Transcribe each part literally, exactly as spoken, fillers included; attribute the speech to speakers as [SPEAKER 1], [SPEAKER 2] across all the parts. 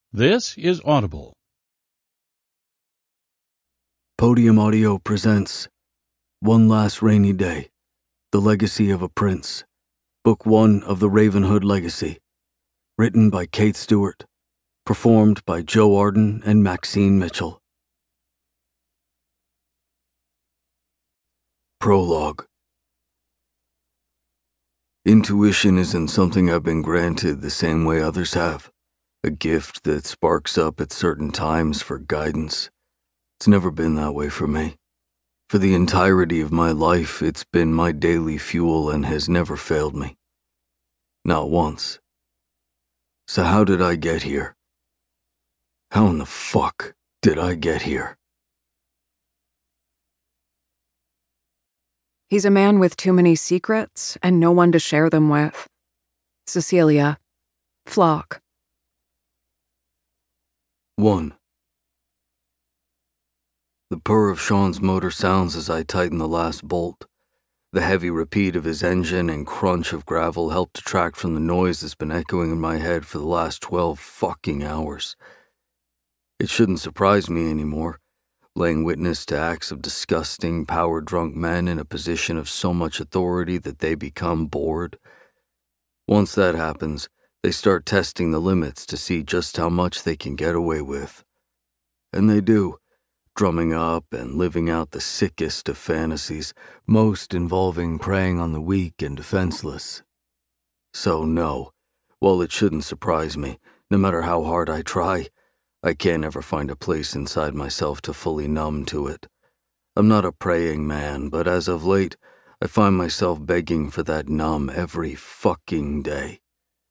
[SPEAKER 1] This is Audible.
[SPEAKER 2] Podium Audio presents One Last Rainy Day, The Legacy of a Prince, Book One of the Ravenhood Legacy, written by Kate Stewart, performed by Joe Arden and Maxine Mitchell. Prologue. Intuition isn't something I've been granted the same way others have, a gift that sparks up at certain times for guidance. It's never been that way for me. For the entirety of my life, it's been my daily fuel and has never failed me. Not once. So how did I get here? How in the fuck did I get here?
[SPEAKER 3] He's a man with too many secrets and no one to share them with. Cecilia. Flock.
[SPEAKER 2] One. The purr of Sean's motor sounds as I tighten the last bolt. The heavy repeat of his engine and crunch of gravel help detract from the noise that's been echoing in my head for the last twelve fucking hours. It shouldn't surprise me anymore, laying witness to acts of disgusting, power-drunk men in a position of so much authority that they become bored. Once that happens, they start testing the limits to see just how much they can get away with. And they do, drumming up and living out the sickest of fantasies, most involving preying on the weak and defenseless. So no, while it shouldn't surprise me, no matter how hard I try, I can't ever find a place inside myself to fully numb to it. I'm not a praying man, but as of late, I find myself begging for that numb every fucking day.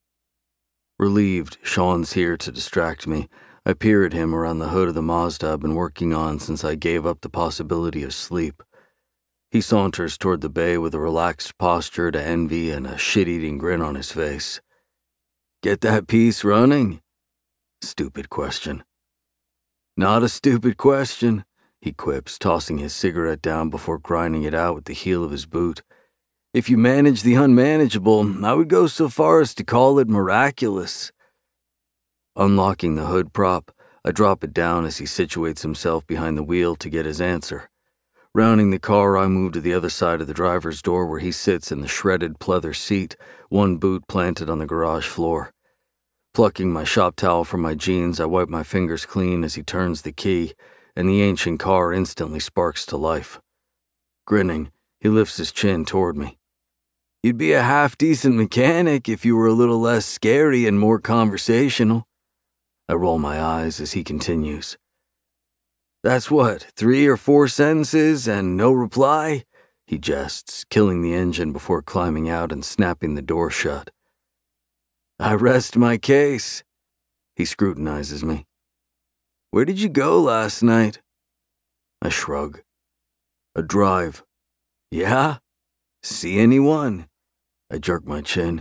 [SPEAKER 2] Relieved Sean's here to distract me, I peer at him around the hood of the Mazda I've been working on since I gave up the possibility of sleep. He saunters toward the bay with a relaxed posture to envy and a shit-eating grin on his face. Get that piece running? Stupid question. Not a stupid question, he quips, tossing his cigarette down before grinding it out with the heel of his boot. If you manage the unmanageable, I would go so far as to call it miraculous. Unlocking the hood prop, I drop it down as he situates himself behind the wheel to get his answer. Rounding the car, I move to the other side of the driver's door where he sits in the shredded pleather seat, one boot planted on the garage floor. Plucking my shop towel from my jeans, I wipe my fingers clean as he turns the key, and the ancient car instantly sparks to life. Grinning, he lifts his chin toward me. You'd be a half-decent mechanic if you were a little less scary and more conversational. I roll my eyes as he continues. That's what, three or four sentences and no reply? He jests, killing the engine before climbing out and snapping the door shut. I rest my case. He scrutinizes me. Where did you go last night? I shrug. A drive. Yeah? See anyone? I jerk my chin.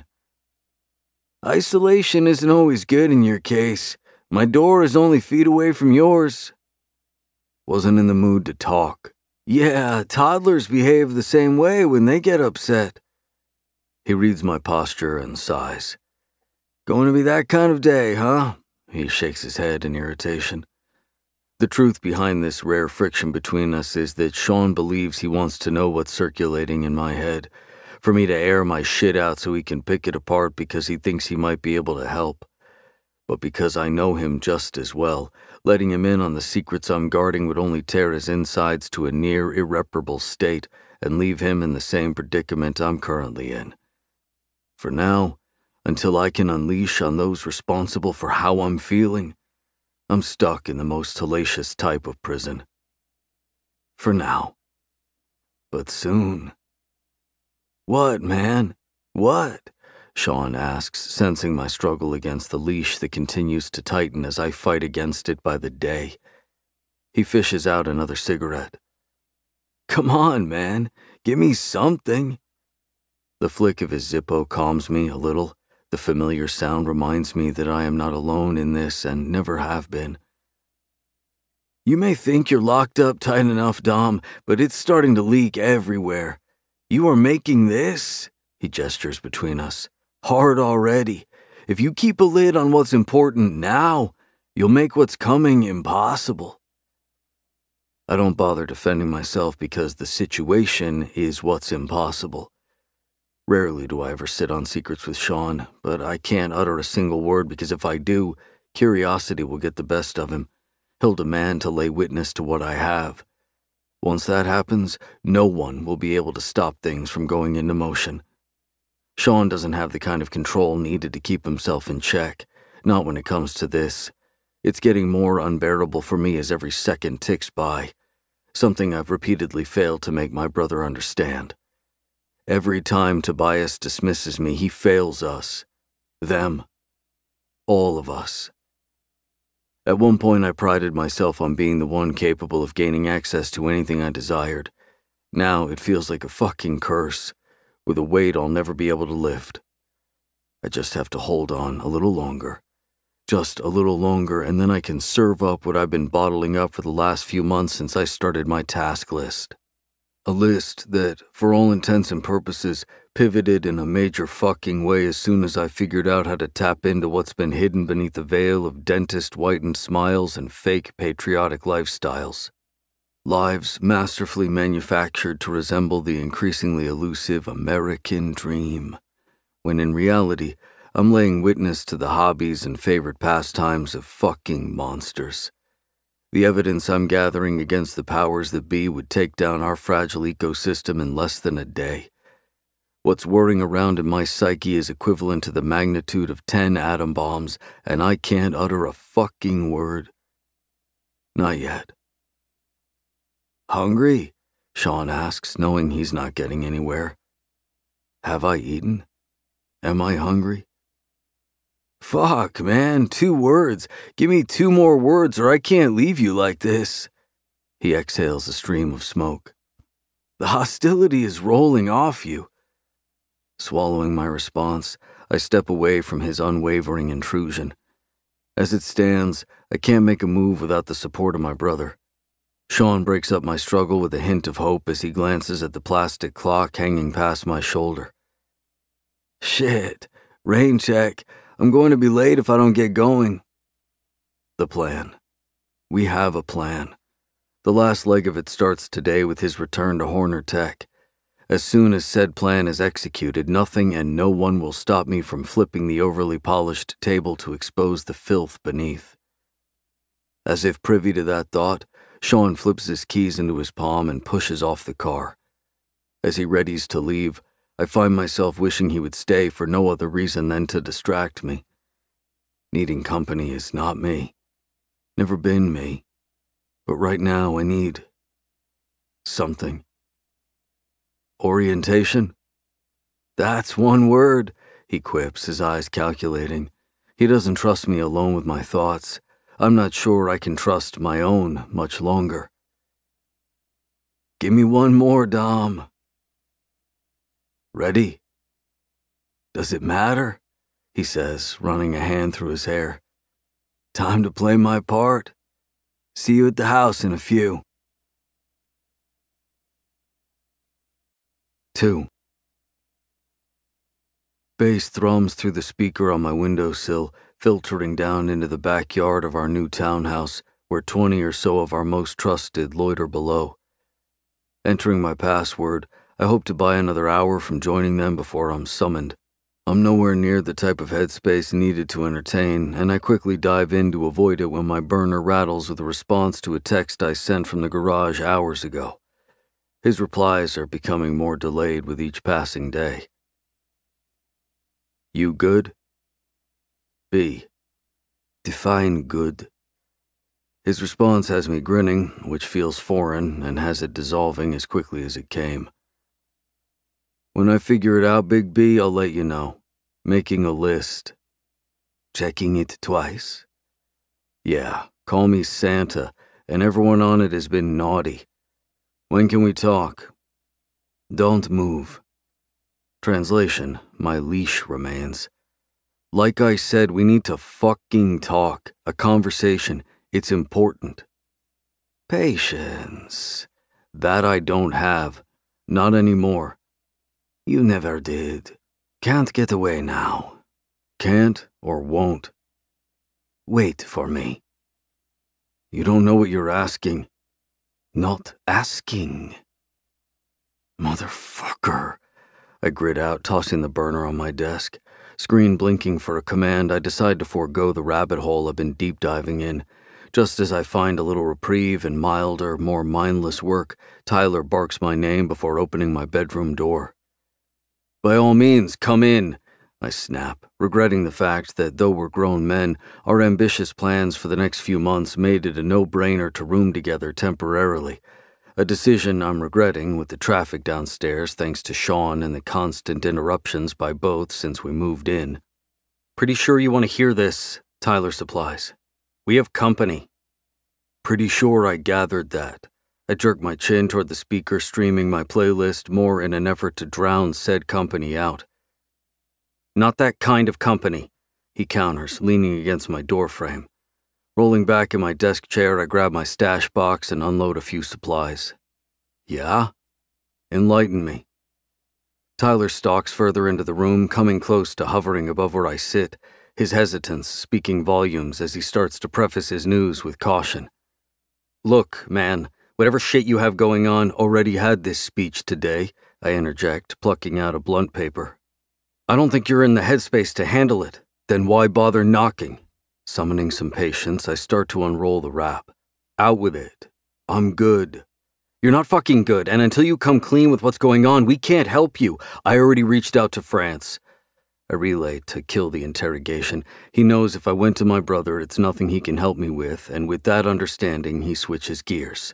[SPEAKER 2] Isolation isn't always good in your case. My door is only feet away from yours. Wasn't in the mood to talk. Yeah, toddlers behave the same way when they get upset. He reads my posture and sighs. Going to be that kind of day, huh? He shakes his head in irritation. The truth behind this rare friction between us is that Sean believes he wants to know what's circulating in my head, for me to air my shit out so he can pick it apart because he thinks he might be able to help. But because I know him just as well, letting him in on the secrets I'm guarding would only tear his insides to a near irreparable state and leave him in the same predicament I'm currently in. For now, until I can unleash on those responsible for how I'm feeling, I'm stuck in the most hellacious type of prison. For now. But soon. What, man? What? Sean asks, sensing my struggle against the leash that continues to tighten as I fight against it by the day. He fishes out another cigarette. Come on, man. Give me something. The flick of his Zippo calms me a little. The familiar sound reminds me that I am not alone in this and never have been. You may think you're locked up tight enough, Dom, but it's starting to leak everywhere. You are making this, he gestures between us, hard already. If you keep a lid on what's important now, You'll make what's coming impossible. I don't bother defending myself because the situation is what's impossible. Rarely do I ever sit on secrets with Sean, but I can't utter a single word because if I do, curiosity will get the best of him. He'll demand to lay witness to what I have. Once that happens, no one will be able to stop things from going into motion. Sean doesn't have the kind of control needed to keep himself in check, not when it comes to this. It's getting more unbearable for me as every second ticks by, something I've repeatedly failed to make my brother understand. Every time Tobias dismisses me, he fails us. Them. All of us. At one point, I prided myself on being the one capable of gaining access to anything I desired. Now it feels like a fucking curse, with a weight I'll never be able to lift. I just have to hold on a little longer. Just a little longer, and then I can serve up what I've been bottling up for the last few months since I started my task list. A list that, for all intents and purposes, pivoted in a major fucking way as soon as I figured out how to tap into what's been hidden beneath the veil of dentist-whitened smiles and fake patriotic lifestyles. Lives masterfully manufactured to resemble the increasingly elusive American dream, when in reality, I'm laying witness to the hobbies and favorite pastimes of fucking monsters. The evidence I'm gathering against the powers that be would take down our fragile ecosystem in less than a day. What's whirring around in my psyche is equivalent to the magnitude of ten atom bombs, and I can't utter a fucking word. Not yet. Hungry? Sean asks, knowing he's not getting anywhere. Have I eaten? Am I hungry? Fuck, man, two words. Give me two more words or I can't leave you like this. He exhales a stream of smoke. The hostility is rolling off you. Swallowing my response, I step away from his unwavering intrusion. As it stands, I can't make a move without the support of my brother. Sean breaks up my struggle with a hint of hope as he glances at the plastic clock hanging past my shoulder. Shit, rain check. I'm going to be late if I don't get going. The plan. We have a plan. The last leg of it starts today with his return to Horner Tech. As soon as said plan is executed, nothing and no one will stop me from flipping the overly polished table to expose the filth beneath. As if privy to that thought, Sean flips his keys into his palm and pushes off the car. As he readies to leave, I find myself wishing he would stay for no other reason than to distract me. Needing company is not me. Never been me. But right now I need something. Orientation? That's one word, he quips, his eyes calculating. He doesn't trust me alone with my thoughts. I'm not sure I can trust my own much longer. Give me one more, Dom. Ready? Does it matter? He says, running a hand through his hair. Time to play my part. See you at the house in a few. Two. Bass thrums through the speaker on my windowsill, filtering down into the backyard of our new townhouse, where twenty or so of our most trusted loiter below. Entering my password, I hope to buy another hour from joining them before I'm summoned. I'm nowhere near the type of headspace needed to entertain, and I quickly dive in to avoid it when my burner rattles with a response to a text I sent from the garage hours ago. His replies are becoming more delayed with each passing day. You good? B. Define good. His response has me grinning, which feels foreign, and has it dissolving as quickly as it came. When I figure it out, Big B, I'll let you know. Making a list. Checking it twice? Yeah, call me Santa, and everyone on it has been naughty. When can we talk? Don't move. Translation, my leash remains. Like I said, we need to fucking talk. A conversation. It's important. Patience. That I don't have. Not anymore. You never did. Can't get away now. Can't or won't. Wait for me. You don't know what you're asking. Not asking. Motherfucker. I grit out, tossing the burner on my desk. Screen blinking for a command, I decide to forego the rabbit hole I've been deep diving in. Just as I find a little reprieve and milder, more mindless work, Tyler barks my name before opening my bedroom door. By all means, come in, I snap, regretting the fact that though we're grown men, our ambitious plans for the next few months made it a no-brainer to room together temporarily. A decision I'm regretting with the traffic downstairs thanks to Sean and the constant interruptions by both since we moved in. Pretty sure you want to hear this, Tyler supplies. We have company. Pretty sure I gathered that. I jerk my chin toward the speaker streaming my playlist more in an effort to drown said company out. Not that kind of company, he counters, leaning against my doorframe. Rolling back in my desk chair, I grab my stash box and unload a few supplies. Yeah? Enlighten me. Tyler stalks further into the room, coming close to hovering above where I sit, his hesitance speaking volumes as he starts to preface his news with caution. Look, man, whatever shit you have going on already had this speech today, I interject, plucking out a blunt paper. I don't think you're in the headspace to handle it. Then why bother knocking? Summoning some patience, I start to unroll the wrap. Out with it. I'm good. You're not fucking good, and until you come clean with what's going on, we can't help you. I already reached out to France. I relay to kill the interrogation. He knows if I went to my brother, it's nothing he can help me with, and with that understanding, he switches gears.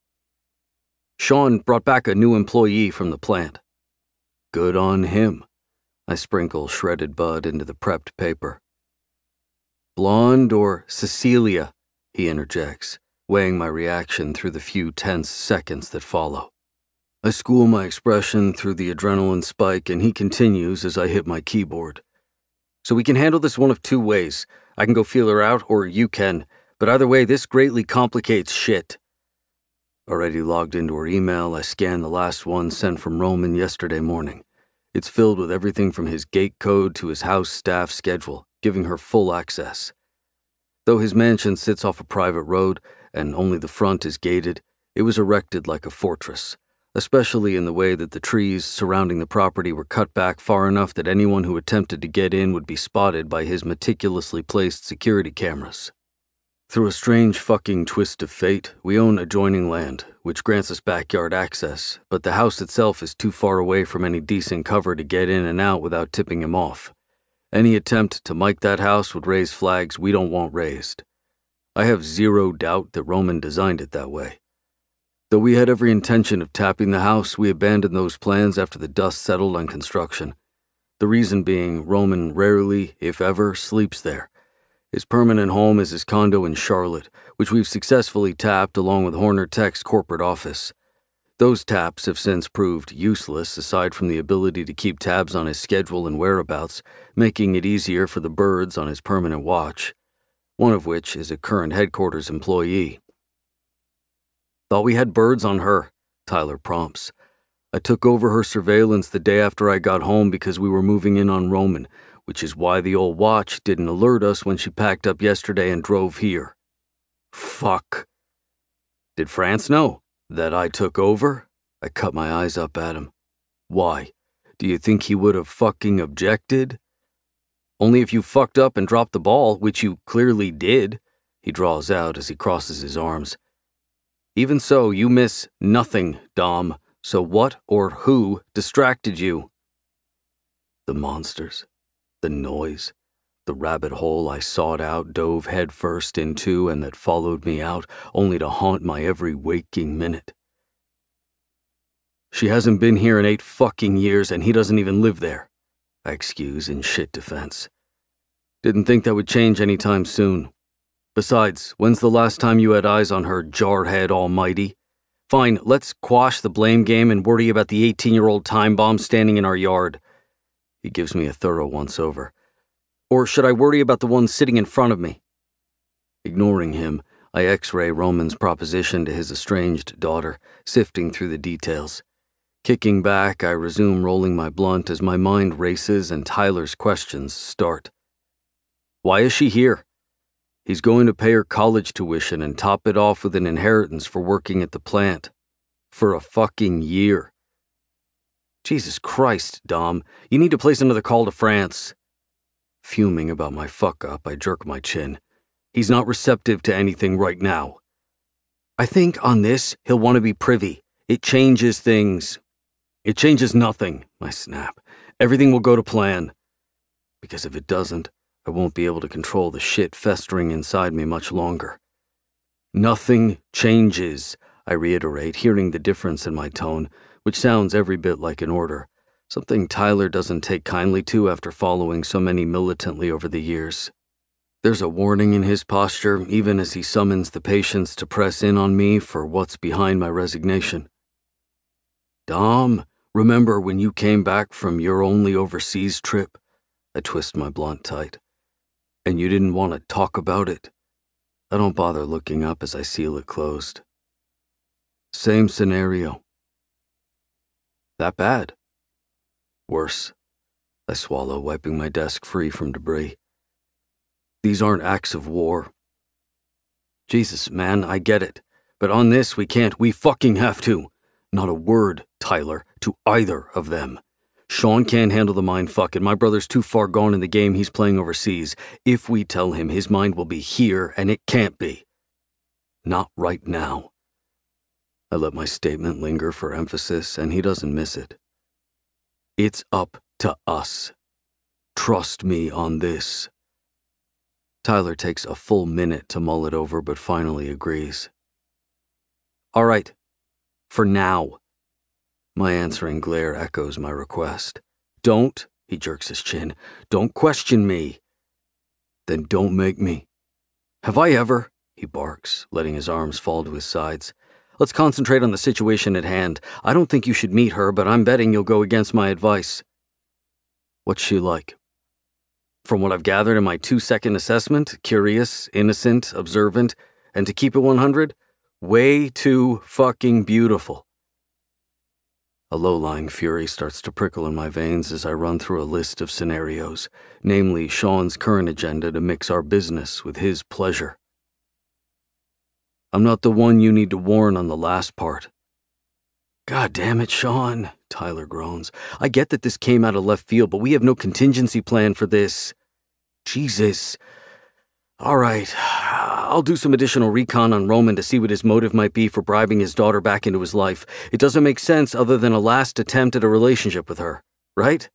[SPEAKER 2] Sean brought back a new employee from the plant. Good on him. I sprinkle shredded bud into the prepped paper. Blonde or Cecilia, he interjects, weighing my reaction through the few tense seconds that follow. I school my expression through the adrenaline spike, and he continues as I hit my keyboard. So we can handle this one of two ways. I can go feel her out, or you can, but either way, this greatly complicates shit. Already logged into her email, I scan the last one sent from Roman yesterday morning. It's filled with everything from his gate code to his house staff schedule, giving her full access. Though his mansion sits off a private road, and only the front is gated, it was erected like a fortress, especially in the way that the trees surrounding the property were cut back far enough that anyone who attempted to get in would be spotted by his meticulously placed security cameras. Through a strange fucking twist of fate, we own adjoining land, which grants us backyard access, but the house itself is too far away from any decent cover to get in and out without tipping him off. Any attempt to mic that house would raise flags we don't want raised. I have zero doubt that Roman designed it that way. Though we had every intention of tapping the house, we abandoned those plans after the dust settled on construction. The reason being, Roman rarely, if ever, sleeps there. His permanent home is his condo in Charlotte, which we've successfully tapped along with Horner Tech's corporate office. Those taps have since proved useless aside from the ability to keep tabs on his schedule and whereabouts, making it easier for the birds on his permanent watch, one of which is a current headquarters employee. Thought we had birds on her, Tyler prompts. I took over her surveillance the day after I got home because we were moving in on Roman, which is why the old watch didn't alert us when she packed up yesterday and drove here. Fuck. Did France know that I took over? I cut my eyes up at him. Why? Do you think he would have fucking objected? Only if you fucked up and dropped the ball, which you clearly did, he draws out as he crosses his arms. Even so, you miss nothing, Dom. So what or who distracted you? The monsters. The noise, the rabbit hole I sought out, dove headfirst into, and that followed me out, only to haunt my every waking minute. She hasn't been here in eight fucking years, and he doesn't even live there, I excuse in shit defense. Didn't think that would change anytime soon. Besides, when's the last time you had eyes on her, jarhead almighty? Fine, let's quash the blame game and worry about the eighteen-year-old time bomb standing in our yard. He gives me a thorough once-over. Or should I worry about the one sitting in front of me? Ignoring him, I x-ray Roman's proposition to his estranged daughter, sifting through the details. Kicking back, I resume rolling my blunt as my mind races and Tyler's questions start. Why is she here? He's going to pay her college tuition and top it off with an inheritance for working at the plant. For a fucking year. Jesus Christ, Dom. You need to place another call to France. Fuming about my fuck-up, I jerk my chin. He's not receptive to anything right now. I think on this, he'll want to be privy. It changes things. It changes nothing, I snap. Everything will go to plan. Because if it doesn't, I won't be able to control the shit festering inside me much longer. Nothing changes, I reiterate, hearing the difference in my tone, which sounds every bit like an order, something Tyler doesn't take kindly to after following so many militantly over the years. There's a warning in his posture, even as he summons the patience to press in on me for what's behind my resignation. Dom, remember when you came back from your only overseas trip? I twist my blunt tight. And you didn't want to talk about it? I don't bother looking up as I seal it closed. Same scenario. That bad? Worse. I swallow, wiping my desk free from debris. These aren't acts of war. Jesus, man, I get it. But on this, we can't. We fucking have to. Not a word, Tyler, to either of them. Sean can't handle the mind fuck, and my brother's too far gone in the game he's playing overseas. If we tell him, his mind will be here, and it can't be. Not right now. I let my statement linger for emphasis, and he doesn't miss it. It's up to us. Trust me on this. Tyler takes a full minute to mull it over, but finally agrees. All right. For now. My answering glare echoes my request. Don't, he jerks his chin, don't question me. Then don't make me. Have I ever? He barks, letting his arms fall to his sides. Let's concentrate on the situation at hand. I don't think you should meet her, but I'm betting you'll go against my advice. What's she like? From what I've gathered in my two-second assessment, curious, innocent, observant, and to keep it one hundred, way too fucking beautiful. A low-lying fury starts to prickle in my veins as I run through a list of scenarios, namely Sean's current agenda to mix our business with his pleasure. I'm not the one you need to warn on the last part. God damn it, Sean, Tyler groans. I get that this came out of left field, but we have no contingency plan for this. Jesus. All right, I'll do some additional recon on Roman to see what his motive might be for bribing his daughter back into his life. It doesn't make sense other than a last attempt at a relationship with her, right?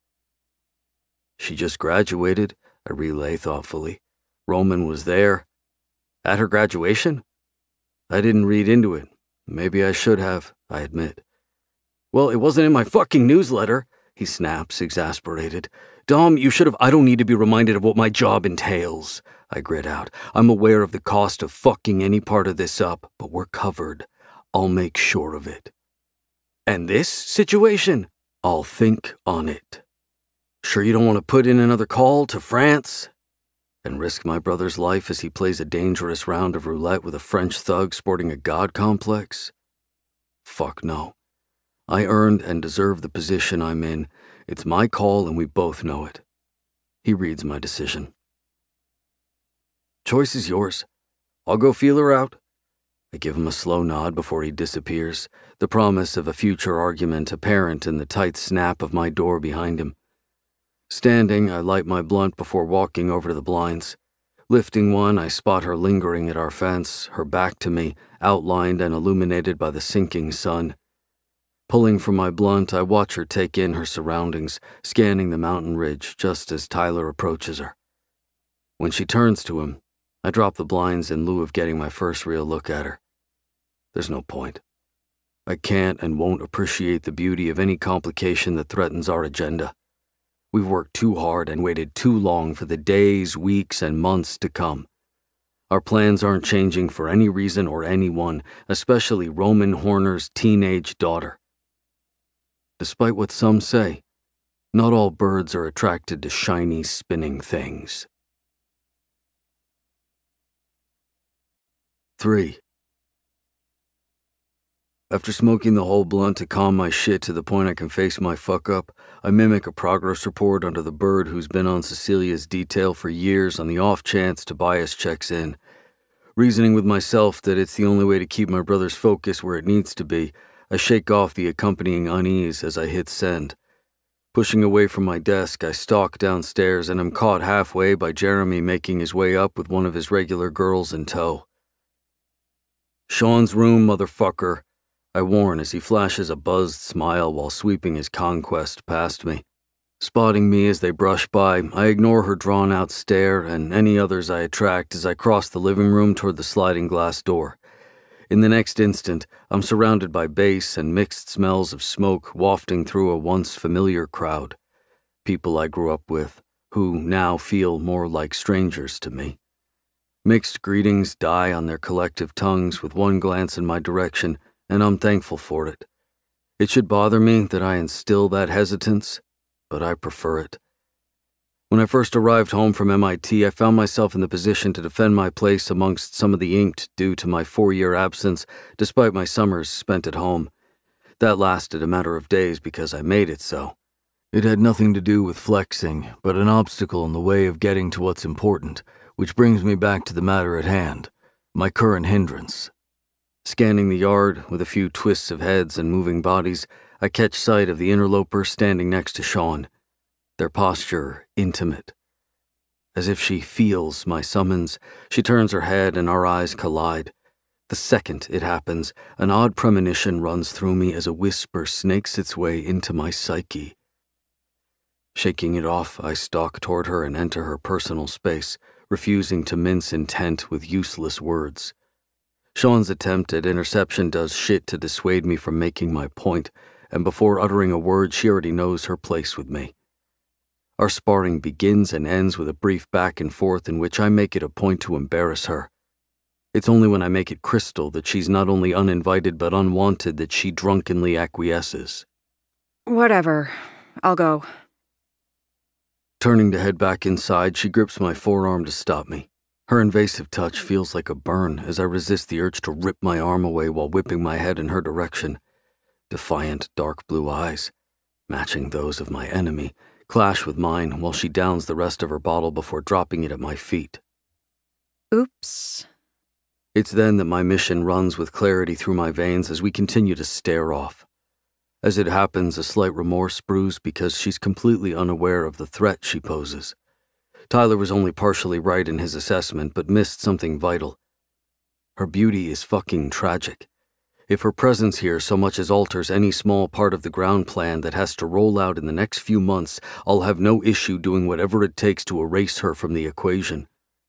[SPEAKER 2] She just graduated, I relay thoughtfully. Roman was there. At her graduation? I didn't read into it. Maybe I should have, I admit. Well, it wasn't in my fucking newsletter, he snaps, exasperated. Dom, you should have. I don't need to be reminded of what my job entails, I grit out. I'm aware of the cost of fucking any part of this up, but we're covered. I'll make sure of it. And this situation? I'll think on it. Sure you don't want to put in another call to France? And risk my brother's life as he plays a dangerous round of roulette with a French thug sporting a god complex? Fuck no. I earned and deserve the position I'm in. It's my call and we both know it. He reads my decision. Choice is yours. I'll go feel her out. I give him a slow nod before he disappears, the promise of a future argument apparent in the tight snap of my door behind him. Standing, I light my blunt before walking over to the blinds. Lifting one, I spot her lingering at our fence, her back to me, outlined and illuminated by the sinking sun. Pulling from my blunt, I watch her take in her surroundings, scanning the mountain ridge just as Tyler approaches her. When she turns to him, I drop the blinds in lieu of getting my first real look at her. There's no point. I can't and won't appreciate the beauty of any complication that threatens our agenda. We've worked too hard and waited too long for the days, weeks, and months to come. Our plans aren't changing for any reason or anyone, especially Roman Horner's teenage daughter. Despite what some say, not all birds are attracted to shiny, spinning things. Three. After smoking the whole blunt to calm my shit to the point I can face my fuck up, I mimic a progress report under the bird who's been on Cecilia's detail for years on the off chance Tobias checks in. Reasoning with myself that it's the only way to keep my brother's focus where it needs to be, I shake off the accompanying unease as I hit send. Pushing away from my desk, I stalk downstairs and am caught halfway by Jeremy making his way up with one of his regular girls in tow. "Sean's room, motherfucker," I warn as he flashes a buzzed smile while sweeping his conquest past me. Spotting me as they brush by, I ignore her drawn-out stare and any others I attract as I cross the living room toward the sliding glass door. In the next instant, I'm surrounded by bass and mixed smells of smoke wafting through a once familiar crowd. People I grew up with, who now feel more like strangers to me. Mixed greetings die on their collective tongues with one glance in my direction, and I'm thankful for it. It should bother me that I instill that hesitance, but I prefer it. When I first arrived home from M I T, I found myself in the position to defend my place amongst some of the inked due to my four-year absence, despite my summers spent at home. That lasted a matter of days because I made it so. It had nothing to do with flexing, but an obstacle in the way of getting to what's important, which brings me back to the matter at hand, my current hindrance. Scanning the yard with a few twists of heads and moving bodies, I catch sight of the interloper standing next to Sean, their posture intimate. As if she feels my summons, she turns her head and our eyes collide. The second it happens, an odd premonition runs through me as a whisper snakes its way into my psyche. Shaking it off, I stalk toward her and enter her personal space, refusing to mince intent with useless words. Sean's attempt at interception does shit to dissuade me from making my point, and before uttering a word, she already knows her place with me. Our sparring begins and ends with a brief back and forth in which I make it a point to embarrass her. It's only when I make it crystal that she's not only uninvited but unwanted that she drunkenly acquiesces.
[SPEAKER 3] Whatever. I'll go.
[SPEAKER 2] Turning to head back inside, she grips my forearm to stop me. Her invasive touch feels like a burn as I resist the urge to rip my arm away while whipping my head in her direction. Defiant dark blue eyes, matching those of my enemy, clash with mine while she downs the rest of her bottle before dropping it at my feet.
[SPEAKER 3] Oops.
[SPEAKER 2] It's then that my mission runs with clarity through my veins as we continue to stare off. As it happens, a slight remorse brews because she's completely unaware of the threat she poses. Tyler was only partially right in his assessment, but missed something vital. Her beauty is fucking tragic. If her presence here so much as alters any small part of the ground plan that has to roll out in the next few months, I'll have no issue doing whatever it takes to erase her from the equation.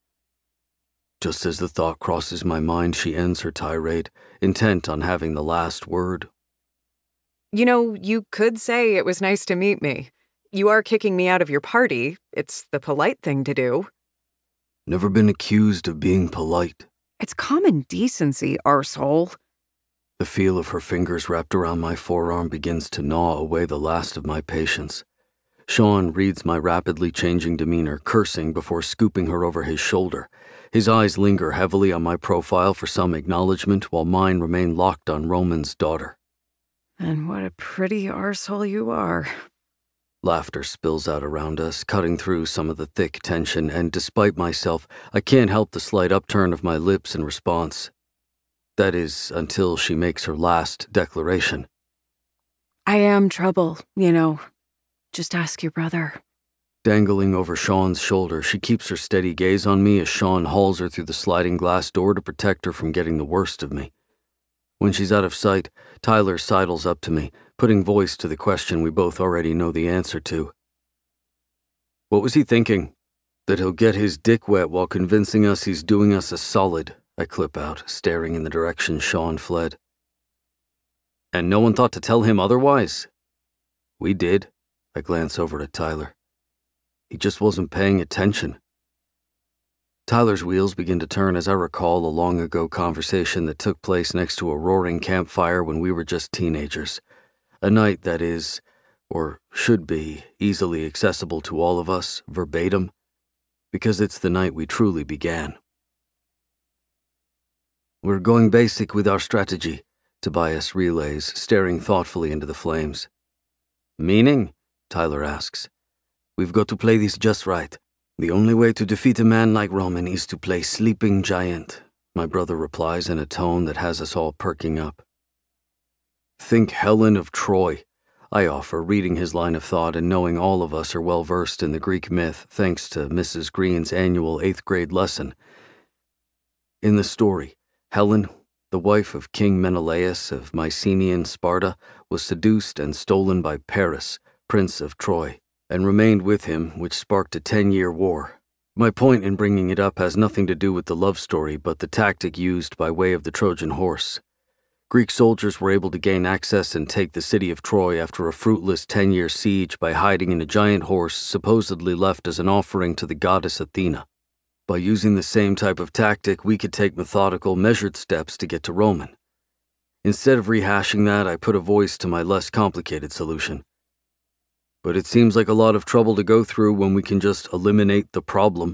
[SPEAKER 2] Just as the thought crosses my mind, she ends her tirade, intent on having the last word.
[SPEAKER 3] You know, you could say it was nice to meet me. You are kicking me out of your party. It's the polite thing to do.
[SPEAKER 2] Never been accused of being polite.
[SPEAKER 3] It's common decency, arsehole.
[SPEAKER 2] The feel of her fingers wrapped around my forearm begins to gnaw away the last of my patience. Sean reads my rapidly changing demeanor, cursing before scooping her over his shoulder. His eyes linger heavily on my profile for some acknowledgement while mine remain locked on Roman's daughter.
[SPEAKER 3] And what a pretty arsehole you are.
[SPEAKER 2] Laughter spills out around us, cutting through some of the thick tension, and despite myself, I can't help the slight upturn of my lips in response. That is, until she makes her last declaration.
[SPEAKER 3] I am trouble, you know. Just ask your brother.
[SPEAKER 2] Dangling over Sean's shoulder, she keeps her steady gaze on me as Sean hauls her through the sliding glass door to protect her from getting the worst of me. When she's out of sight, Tyler sidles up to me, putting voice to the question we both already know the answer to. What was he thinking? That he'll get his dick wet while convincing us he's doing us a solid, I clip out, staring in the direction Sean fled. And no one thought to tell him otherwise? We did. I glance over at Tyler. He just wasn't paying attention. Tyler's wheels begin to turn as I recall a long-ago conversation that took place next to a roaring campfire when we were just teenagers. A night that is, or should be, easily accessible to all of us, verbatim, because it's the night we truly began. We're going basic with our strategy. Tobias relays, staring thoughtfully into the flames. Meaning? Tyler asks. We've got to play this just right. The only way to defeat a man like Roman is to play sleeping giant, my brother replies in a tone that has us all perking up. Think Helen of Troy, I offer, reading his line of thought and knowing all of us are well versed in the Greek myth thanks to Missus Green's annual eighth grade lesson. In the story, Helen, the wife of King Menelaus of Mycenaean Sparta, was seduced and stolen by Paris, Prince of Troy, and remained with him, which sparked a ten-year war. My point in bringing it up has nothing to do with the love story, but the tactic used by way of the Trojan horse. Greek soldiers were able to gain access and take the city of Troy after a fruitless ten-year siege by hiding in a giant horse supposedly left as an offering to the goddess Athena. By using the same type of tactic, we could take methodical, measured steps to get to Roman. Instead of rehashing that, I put a voice to my less complicated solution. But it seems like a lot of trouble to go through when we can just eliminate the problem.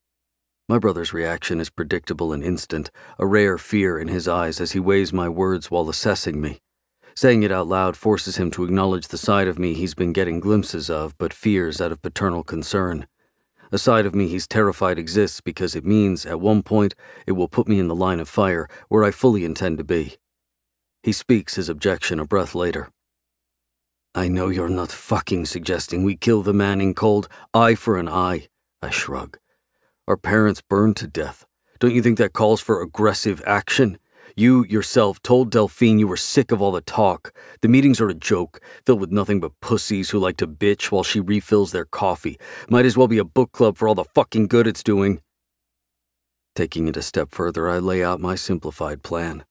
[SPEAKER 2] My brother's reaction is predictable and instant, a rare fear in his eyes as he weighs my words while assessing me. Saying it out loud forces him to acknowledge the side of me he's been getting glimpses of but fears out of paternal concern. A side of me he's terrified exists because it means, at one point, it will put me in the line of fire where I fully intend to be. He speaks his objection a breath later. I know you're not fucking suggesting we kill the man in cold, eye for an eye, I shrug. Our parents burned to death. Don't you think that calls for aggressive action? You, yourself, told Delphine you were sick of all the talk. The meetings are a joke, filled with nothing but pussies who like to bitch while she refills their coffee. Might as well be a book club for all the fucking good it's doing. Taking it a step further, I lay out my simplified plan.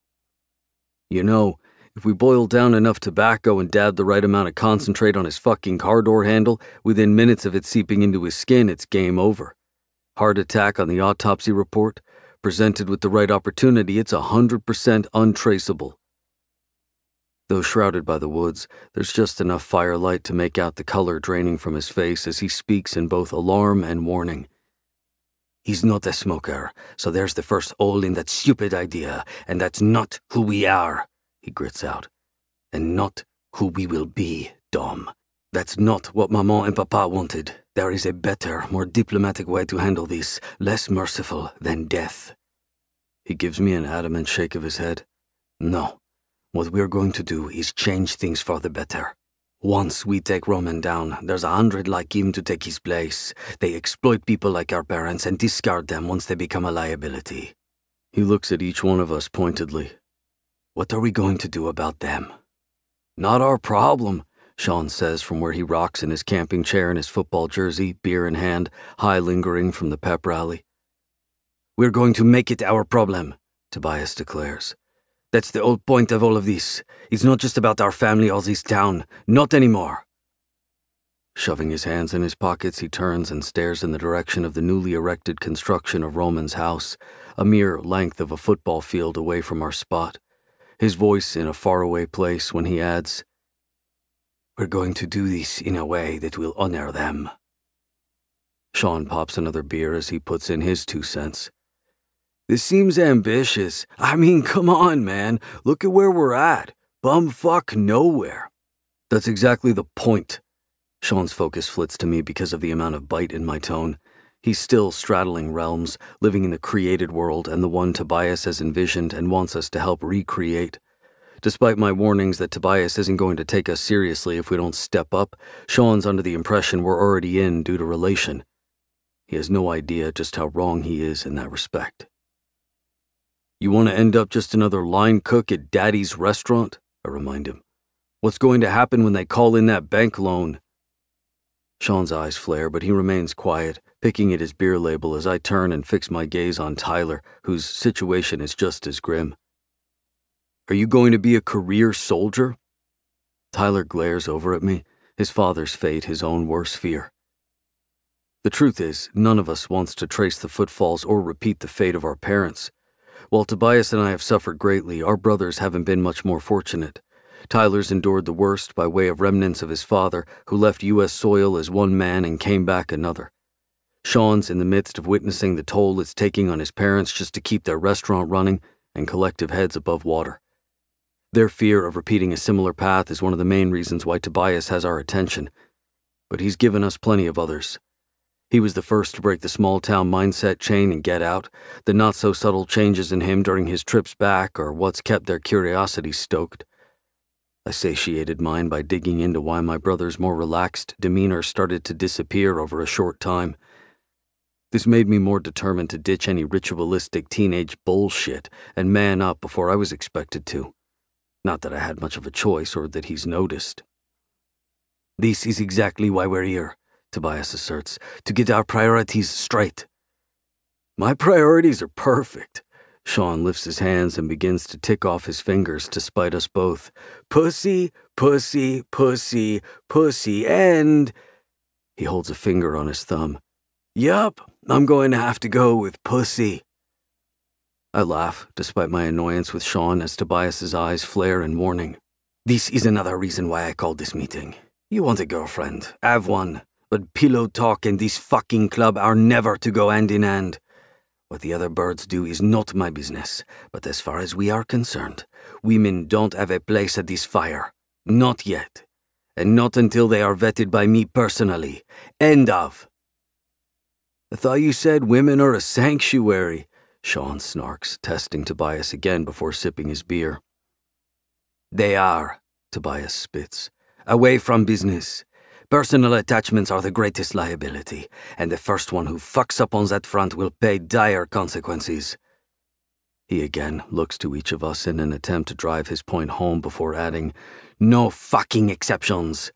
[SPEAKER 2] You know, if we boil down enough tobacco and dab the right amount of concentrate on his fucking car door handle, within minutes of it seeping into his skin, it's game over. Heart attack on the autopsy report. Presented with the right opportunity, it's a hundred percent untraceable. Though shrouded by the woods, there's just enough firelight to make out the color draining from his face as he speaks in both alarm and warning. He's not a smoker, so there's the first hole in that stupid idea, and that's not who we are, he grits out. And not who we will be, Dom. That's not what Maman and Papa wanted. There is a better, more diplomatic way to handle this, less merciful than death. He gives me an adamant shake of his head. No, what we're going to do is change things for the better. Once we take Roman down, there's a hundred like him to take his place. They exploit people like our parents and discard them once they become a liability. He looks at each one of us pointedly. What are we going to do about them? Not our problem, Sean says from where he rocks in his camping chair in his football jersey, beer in hand, high lingering from the pep rally. We're going to make it our problem, Tobias declares. That's the whole point of all of this. It's not just about our family or this town. Not anymore. Shoving his hands in his pockets, he turns and stares in the direction of the newly erected construction of Roman's house, a mere length of a football field away from our spot. His voice in a faraway place when he adds, We're going to do this in a way that will honor them. Sean pops another beer as he puts in his two cents. This seems ambitious. I mean, come on, man. Look at where we're at. Bumfuck nowhere. That's exactly the point. Sean's focus flits to me because of the amount of bite in my tone. He's still straddling realms, living in the created world and the one Tobias has envisioned and wants us to help recreate. Despite my warnings that Tobias isn't going to take us seriously if we don't step up, Sean's under the impression we're already in due to relation. He has no idea just how wrong he is in that respect. You want to end up just another line cook at Daddy's restaurant? I remind him. What's going to happen when they call in that bank loan? Sean's eyes flare, but he remains quiet, picking at his beer label as I turn and fix my gaze on Tyler, whose situation is just as grim. Are you going to be a career soldier? Tyler glares over at me, his father's fate his own worst fear. The truth is, none of us wants to trace the footfalls or repeat the fate of our parents. While Tobias and I have suffered greatly, our brothers haven't been much more fortunate. Tyler's endured the worst by way of remnants of his father, who left U S soil as one man and came back another. Sean's in the midst of witnessing the toll it's taking on his parents just to keep their restaurant running and collective heads above water. Their fear of repeating a similar path is one of the main reasons why Tobias has our attention, but he's given us plenty of others. He was the first to break the small-town mindset chain and get out. The not-so-subtle changes in him during his trips back are what's kept their curiosity stoked. I satiated mine by digging into why my brother's more relaxed demeanor started to disappear over a short time. This made me more determined to ditch any ritualistic teenage bullshit and man up before I was expected to. Not that I had much of a choice or that he's noticed. "This is exactly why we're here," Tobias asserts, "to get our priorities straight." "My priorities are perfect." Sean lifts his hands and begins to tick off his fingers to spite us both. "Pussy, pussy, pussy, pussy, and..." He holds a finger on his thumb. "Yup, I'm going to have to go with pussy." I laugh, despite my annoyance with Sean as Tobias's eyes flare in warning. "This is another reason why I called this meeting. You want a girlfriend, have one, but pillow talk and this fucking club are never to go hand in hand. What the other birds do is not my business, but as far as we are concerned, women don't have a place at this fire. Not yet. And not until they are vetted by me personally. End of." "I thought you said women are a sanctuary," Sean snarks, testing Tobias again before sipping his beer. "They are," Tobias spits. "Away from business. Personal attachments are the greatest liability, and the first one who fucks up on that front will pay dire consequences." He again looks to each of us in an attempt to drive his point home before adding, "No fucking exceptions."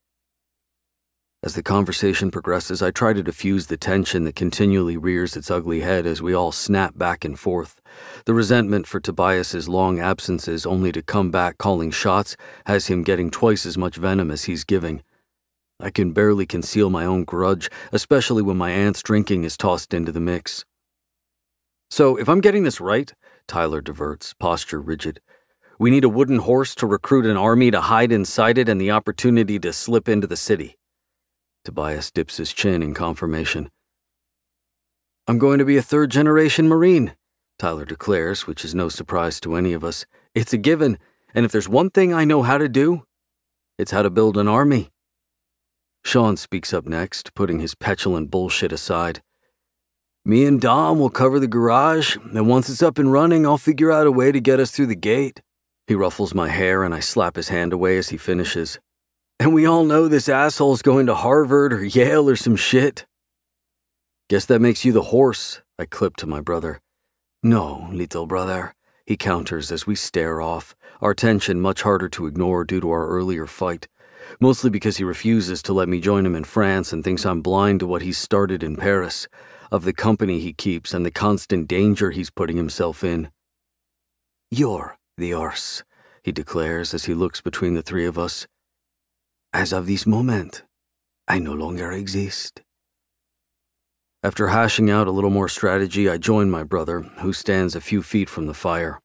[SPEAKER 2] As the conversation progresses, I try to diffuse the tension that continually rears its ugly head as we all snap back and forth. The resentment for Tobias's long absences only to come back calling shots has him getting twice as much venom as he's giving. I can barely conceal my own grudge, especially when my aunt's drinking is tossed into the mix. "So, if I'm getting this right," Tyler diverts, posture rigid, "we need a wooden horse to recruit an army to hide inside it and the opportunity to slip into the city." Tobias dips his chin in confirmation. "I'm going to be a third-generation Marine," Tyler declares, which is no surprise to any of us. "It's a given, and if there's one thing I know how to do, it's how to build an army." Sean speaks up next, putting his petulant bullshit aside. "Me and Dom will cover the garage, and once it's up and running, I'll figure out a way to get us through the gate." He ruffles my hair, and I slap his hand away as he finishes. "And we all know this asshole's going to Harvard or Yale or some shit." "Guess that makes you the horse," I clip to my brother. "No, little brother," he counters as we stare off, our tension much harder to ignore due to our earlier fight, mostly because he refuses to let me join him in France and thinks I'm blind to what he's started in Paris, of the company he keeps and the constant danger he's putting himself in. "You're the horse," he declares as he looks between the three of us. "As of this moment, I no longer exist." After hashing out a little more strategy, I join my brother, who stands a few feet from the fire.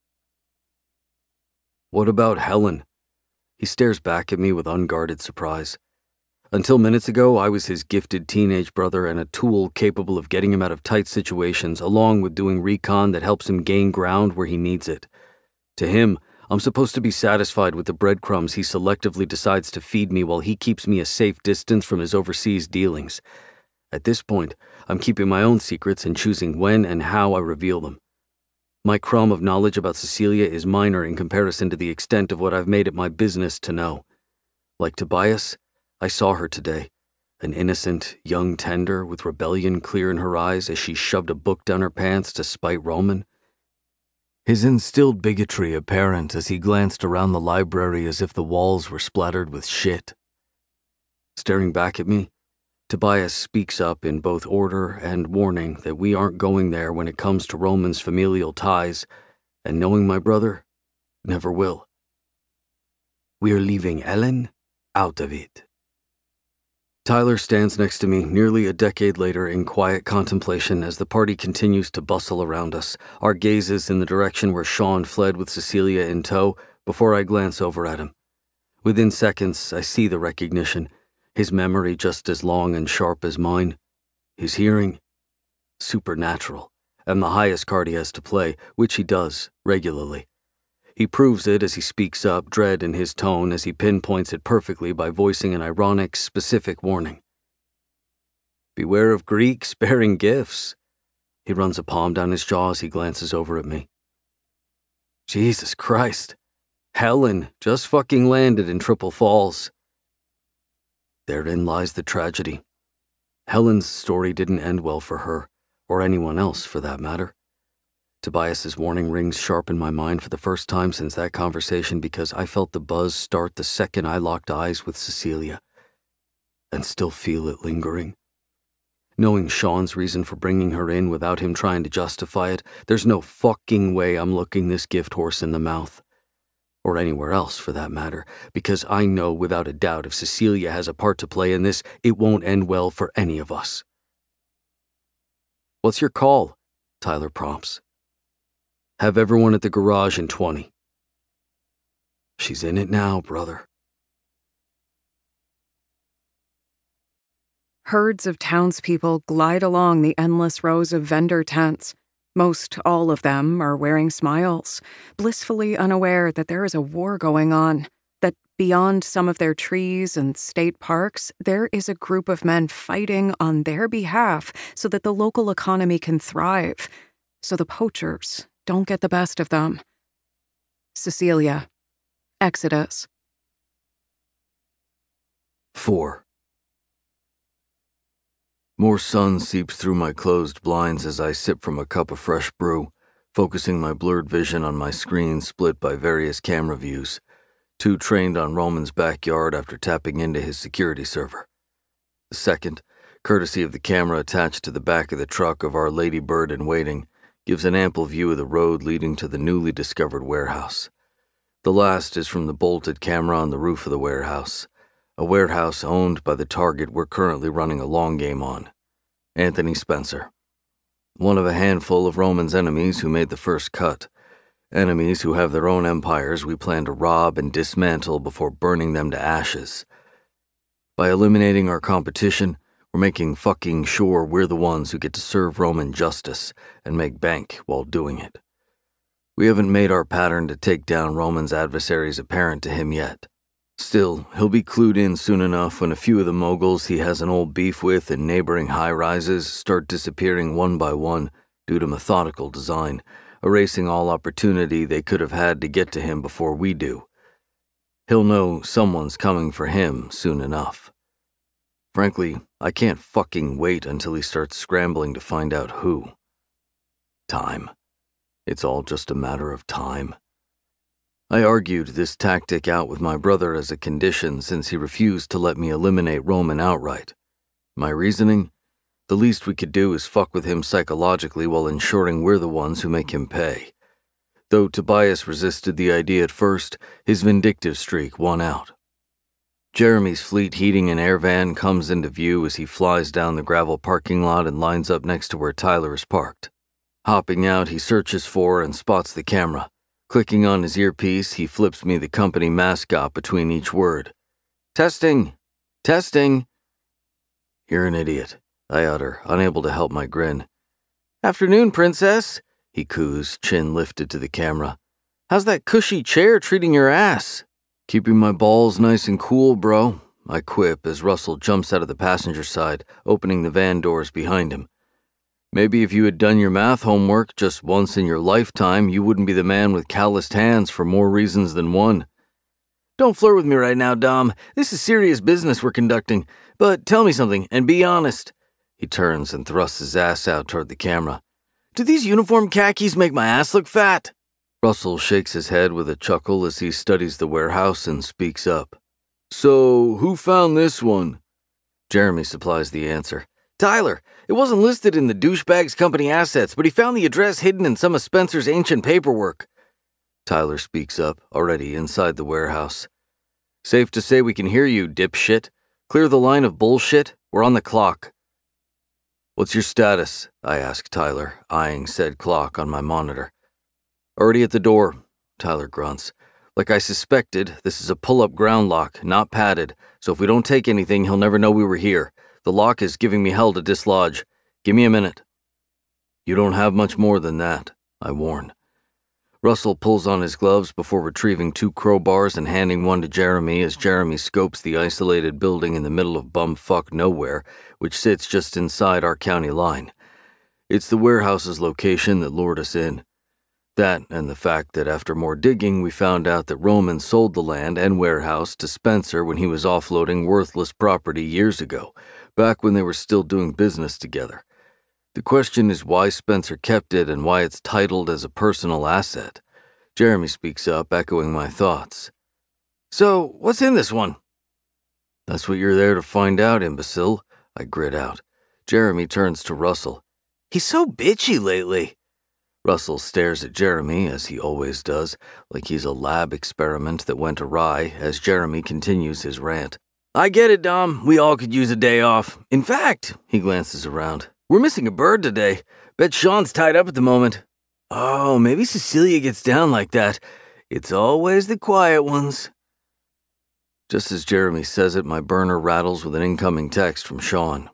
[SPEAKER 2] "What about Helen?" He stares back at me with unguarded surprise. Until minutes ago, I was his gifted teenage brother and a tool capable of getting him out of tight situations, along with doing recon that helps him gain ground where he needs it. To him, I'm supposed to be satisfied with the breadcrumbs he selectively decides to feed me while he keeps me a safe distance from his overseas dealings. At this point, I'm keeping my own secrets and choosing when and how I reveal them. My crumb of knowledge about Cecilia is minor in comparison to the extent of what I've made it my business to know. Like Tobias, I saw her today, an innocent, young tender with rebellion clear in her eyes as she shoved a book down her pants to spite Roman. His instilled bigotry apparent as he glanced around the library as if the walls were splattered with shit. Staring back at me, Tobias speaks up in both order and warning that we aren't going there when it comes to Roman's familial ties, and knowing my brother, never will. "We're leaving Ellen out of it." Tyler stands next to me nearly a decade later in quiet contemplation as the party continues to bustle around us, our gazes in the direction where Sean fled with Cecilia in tow before I glance over at him. Within seconds, I see the recognition, his memory just as long and sharp as mine, his hearing, supernatural, and the highest card he has to play, which he does regularly. He proves it as he speaks up, dread in his tone as he pinpoints it perfectly by voicing an ironic, specific warning. Beware of Greeks bearing gifts. He runs a palm down his jaw as he glances over at me. Jesus Christ. Helen just fucking landed in Triple Falls. Therein lies the tragedy. Helen's story didn't end well for her, or anyone else for that matter. Tobias's warning rings sharp in my mind for the first time since that conversation because I felt the buzz start the second I locked eyes with Cecilia, and still feel it lingering. Knowing Sean's reason for bringing her in without him trying to justify it, there's no fucking way I'm looking this gift horse in the mouth. Or anywhere else for that matter, because I know without a doubt if Cecilia has a part to play in this, it won't end well for any of us. What's your call? Tyler prompts. Have everyone at the garage in twenty. She's in it now, brother.
[SPEAKER 3] Herds of townspeople glide along the endless rows of vendor tents. Most all of them are wearing smiles, blissfully unaware that there is a war going on, that beyond some of their trees and state parks, there is a group of men fighting on their behalf so that the local economy can thrive, so the poachers don't get the best of them. Cecilia. Exodus.
[SPEAKER 2] Four. More sun seeps through my closed blinds as I sip from a cup of fresh brew, focusing my blurred vision on my screen split by various camera views, two trained on Roman's backyard after tapping into his security server. The second, courtesy of the camera attached to the back of the truck of our Lady Bird in waiting, gives an ample view of the road leading to the newly discovered warehouse. The last is from the bolted camera on the roof of the warehouse, a warehouse owned by the target we're currently running a long game on, Anthony Spencer. One of a handful of Roman's enemies who made the first cut, enemies who have their own empires we plan to rob and dismantle before burning them to ashes. By eliminating our competition, we're making fucking sure we're the ones who get to serve Roman justice and make bank while doing it. We haven't made our pattern to take down Roman's adversaries apparent to him yet. Still, he'll be clued in soon enough when a few of the moguls he has an old beef with in neighboring high-rises start disappearing one by one due to methodical design, erasing all opportunity they could have had to get to him before we do. He'll know someone's coming for him soon enough. Frankly, I can't fucking wait until he starts scrambling to find out who. Time. It's all just a matter of time. I argued this tactic out with my brother as a condition since he refused to let me eliminate Roman outright. My reasoning? The least we could do is fuck with him psychologically while ensuring we're the ones who make him pay. Though Tobias resisted the idea at first, his vindictive streak won out. Jeremy's fleet heating and air van comes into view as he flies down the gravel parking lot and lines up next to where Tyler is parked. Hopping out, he searches for and spots the camera. Clicking on his earpiece, he flips me the company mascot between each word. Testing! Testing! You're an idiot, I utter, unable to help my grin. Afternoon, princess, he coos, chin lifted to the camera. How's that cushy chair treating your ass? Keeping my balls nice and cool, bro, I quip as Russell jumps out of the passenger side, opening the van doors behind him. Maybe if you had done your math homework just once in your lifetime, you wouldn't be the man with calloused hands for more reasons than one. Don't flirt with me right now, Dom. This is serious business we're conducting. But tell me something, and be honest. He turns and thrusts his ass out toward the camera. Do these uniform khakis make my ass look fat? Russell shakes his head with a chuckle as he studies the warehouse and speaks up. So, who found this one? Jeremy supplies the answer. Tyler. It wasn't listed in the douchebag's company assets, but he found the address hidden in some of Spencer's ancient paperwork. Tyler speaks up, already inside the warehouse. Safe to say we can hear you, dipshit. Clear the line of bullshit. We're on the clock. What's your status? I ask Tyler, eyeing said clock on my monitor. Already at the door, Tyler grunts. Like I suspected, this is a pull-up ground lock, not padded, so if we don't take anything, he'll never know we were here. The lock is giving me hell to dislodge. Give me a minute. You don't have much more than that, I warn. Russell pulls on his gloves before retrieving two crowbars and handing one to Jeremy as Jeremy scopes the isolated building in the middle of bumfuck nowhere, which sits just inside our county line. It's the warehouse's location that lured us in. That and the fact that after more digging we found out that Roman sold the land and warehouse to Spencer when he was offloading worthless property years ago, back when they were still doing business together. The question is why Spencer kept it and why it's titled as a personal asset. Jeremy speaks up, echoing my thoughts. So, what's in this one? That's what you're there to find out, imbecile, I grit out. Jeremy turns to Russell. He's so bitchy lately. Russell stares at Jeremy, as he always does, like he's a lab experiment that went awry, as Jeremy continues his rant. I get it, Dom. We all could use a day off. In fact, he glances around, we're missing a bird today. Bet Sean's tied up at the moment. Oh, maybe Cecilia gets down like that. It's always the quiet ones. Just as Jeremy says it, my burner rattles with an incoming text from Sean.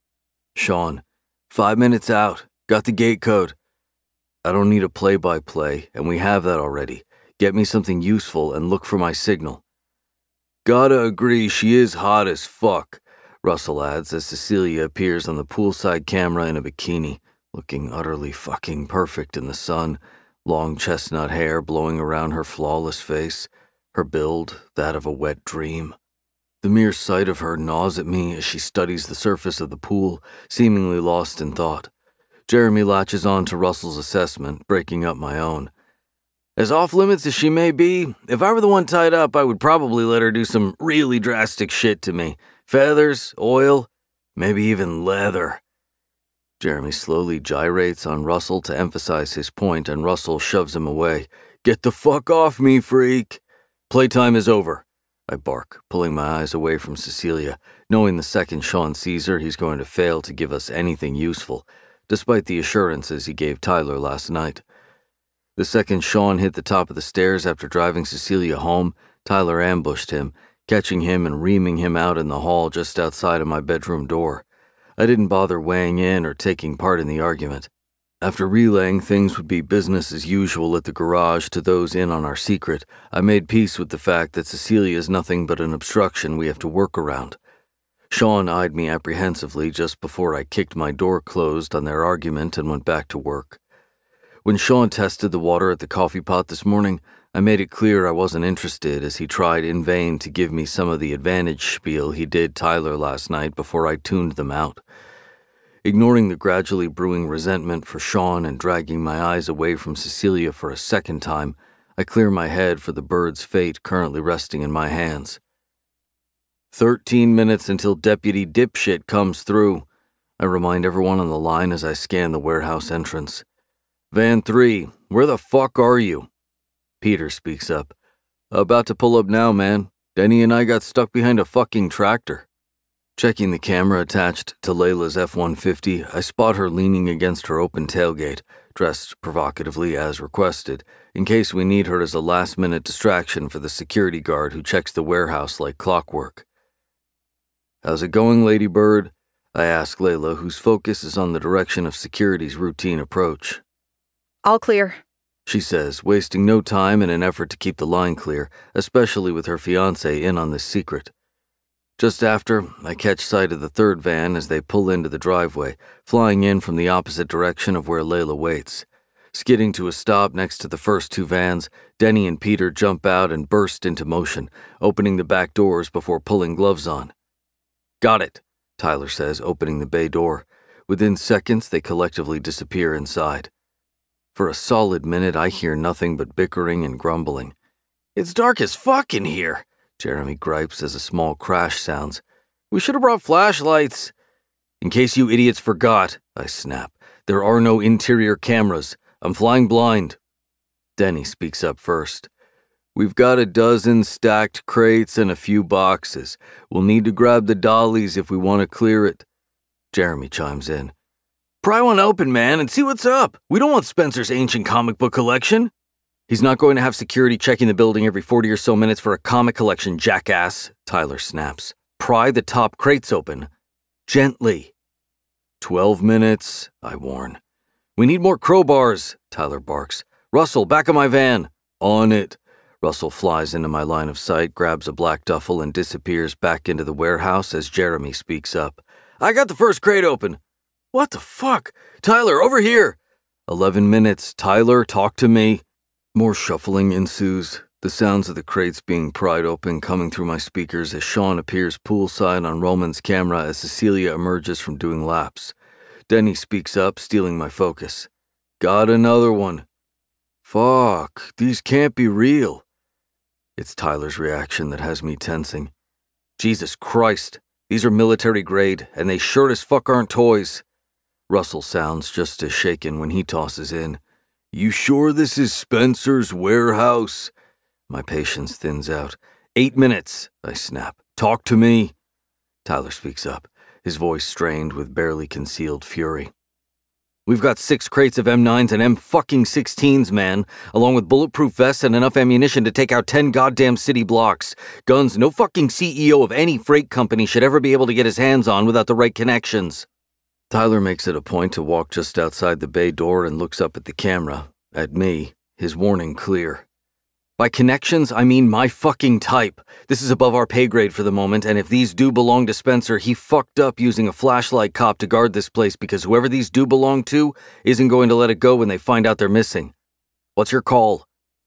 [SPEAKER 2] Sean, five minutes out. Got the gate code. I don't need a play-by-play, and we have that already. Get me something useful and look for my signal. Gotta agree, she is hot as fuck, Russell adds as Cecilia appears on the poolside camera in a bikini, looking utterly fucking perfect in the sun, long chestnut hair blowing around her flawless face, her build, that of a wet dream. The mere sight of her gnaws at me as she studies the surface of the pool, seemingly lost in thought. Jeremy latches on to Russell's assessment, breaking up my own. As off-limits as she may be, if I were the one tied up, I would probably let her do some really drastic shit to me. Feathers, oil, maybe even leather. Jeremy slowly gyrates on Russell to emphasize his point, and Russell shoves him away. Get the fuck off me, freak! Playtime is over, I bark, pulling my eyes away from Cecilia, knowing the second Sean sees her, he's going to fail to give us anything useful, despite the assurances he gave Tyler last night. The second Sean hit the top of the stairs after driving Cecilia home, Tyler ambushed him, catching him and reaming him out in the hall just outside of my bedroom door. I didn't bother weighing in or taking part in the argument. After relaying things would be business as usual at the garage to those in on our secret, I made peace with the fact that Cecilia is nothing but an obstruction we have to work around. Sean eyed me apprehensively just before I kicked my door closed on their argument and went back to work. When Sean tested the water at the coffee pot this morning, I made it clear I wasn't interested as he tried in vain to give me some of the advantage spiel he did Tyler last night before I tuned them out. Ignoring the gradually brewing resentment for Sean and dragging my eyes away from Cecilia for a second time, I clear my head for the bird's fate currently resting in my hands. Thirteen minutes until Deputy Dipshit comes through, I remind everyone on the line as I scan the warehouse entrance. Van three, where the fuck are you? Peter speaks up. About to pull up now, man. Denny and I got stuck behind a fucking tractor. Checking the camera attached to Layla's F one fifty, I spot her leaning against her open tailgate, dressed provocatively as requested, in case we need her as a last-minute distraction for the security guard who checks the warehouse like clockwork. How's it going, Lady Bird? I ask Layla, whose focus is on the direction of security's routine approach.
[SPEAKER 3] All clear,
[SPEAKER 2] she says, wasting no time in an effort to keep the line clear, especially with her fiancé in on this secret. Just after, I catch sight of the third van as they pull into the driveway, flying in from the opposite direction of where Layla waits. Skidding to a stop next to the first two vans, Denny and Peter jump out and burst into motion, opening the back doors before pulling gloves on. Got it, Tyler says, opening the bay door. Within seconds, they collectively disappear inside. For a solid minute, I hear nothing but bickering and grumbling. It's dark as fuck in here, Jeremy gripes as a small crash sounds. We should have brought flashlights. In case you idiots forgot, I snap, there are no interior cameras. I'm flying blind. Denny speaks up first. We've got a dozen stacked crates and a few boxes. We'll need to grab the dollies if we want to clear it. Jeremy chimes in. Pry one open, man, and see what's up. We don't want Spencer's ancient comic book collection. He's not going to have security checking the building every forty or so minutes for a comic collection, jackass, Tyler snaps. Pry the top crates open. Gently. Twelve minutes, I warn. We need more crowbars, Tyler barks. Russell, back of my van. On it. Russell flies into my line of sight, grabs a black duffel, and disappears back into the warehouse as Jeremy speaks up. I got the first crate open. What the fuck? Tyler, over here. Eleven minutes. Tyler, talk to me. More shuffling ensues, the sounds of the crates being pried open coming through my speakers as Sean appears poolside on Roman's camera as Cecilia emerges from doing laps. Denny speaks up, stealing my focus. Got another one. Fuck, these can't be real. It's Tyler's reaction that has me tensing. Jesus Christ, these are military grade, and they sure as fuck aren't toys. Russell sounds just as shaken when he tosses in. You sure this is Spencer's warehouse? My patience thins out. Eight minutes, I snap. Talk to me. Tyler speaks up, his voice strained with barely concealed fury. We've got six crates of M nines and M fucking sixteens, man, along with bulletproof vests and enough ammunition to take out ten goddamn city blocks. Guns no fucking C E O of any freight company should ever be able to get his hands on without the right connections. Tyler makes it a point to walk just outside the bay door and looks up at the camera, at me, his warning clear. By connections, I mean my fucking type. This is above our pay grade for the moment, and if these do belong to Spencer, he fucked up using a flashlight cop to guard this place because whoever these do belong to isn't going to let it go when they find out they're missing. What's your call?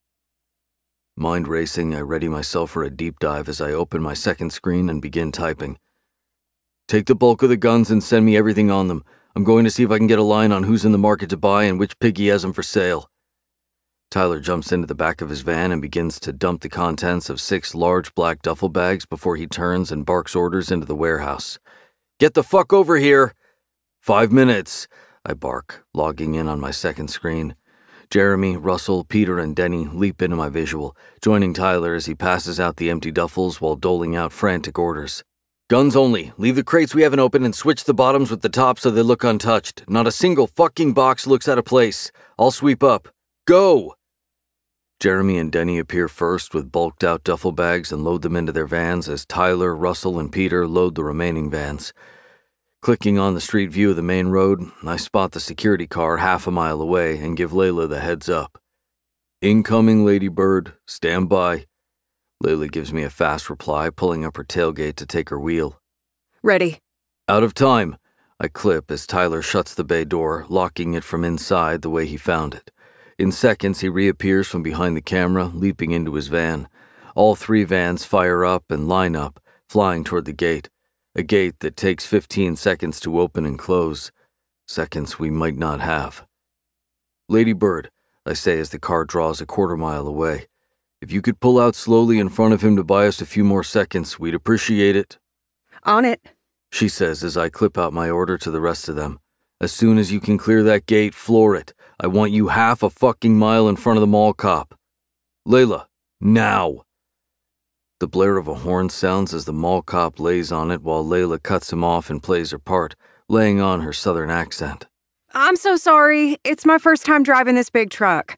[SPEAKER 2] Mind racing, I ready myself for a deep dive as I open my second screen and begin typing. Take the bulk of the guns and send me everything on them. I'm going to see if I can get a line on who's in the market to buy and which piggy has them for sale. Tyler jumps into the back of his van and begins to dump the contents of six large black duffel bags before he turns and barks orders into the warehouse. Get the fuck over here! Five minutes, I bark, logging in on my second screen. Jeremy, Russell, Peter, and Denny leap into my visual, joining Tyler as he passes out the empty duffels while doling out frantic orders. Guns only. Leave the crates we haven't opened and switch the bottoms with the tops so they look untouched. Not a single fucking box looks out of place. I'll sweep up. Go! Jeremy and Denny appear first with bulked-out duffel bags and load them into their vans as Tyler, Russell, and Peter load the remaining vans. Clicking on the street view of the main road, I spot the security car half a mile away and give Layla the heads up. Incoming, Lady Bird. Stand by. Layla gives me a fast reply, pulling up her tailgate to take her wheel.
[SPEAKER 3] Ready.
[SPEAKER 2] Out of time. I clip as Tyler shuts the bay door, locking it from inside the way he found it. In seconds, he reappears from behind the camera, leaping into his van. All three vans fire up and line up, flying toward the gate. A gate that takes fifteen seconds to open and close. Seconds we might not have. Lady Bird, I say as the car draws a quarter mile away. If you could pull out slowly in front of him to buy us a few more seconds, we'd appreciate it.
[SPEAKER 3] On it,
[SPEAKER 2] she says as I clip out my order to the rest of them. As soon as you can clear that gate, floor it. I want you half a fucking mile in front of the mall cop. Layla, now. The blare of a horn sounds as the mall cop lays on it while Layla cuts him off and plays her part, laying on her southern accent.
[SPEAKER 3] I'm so sorry. It's my first time driving this big truck.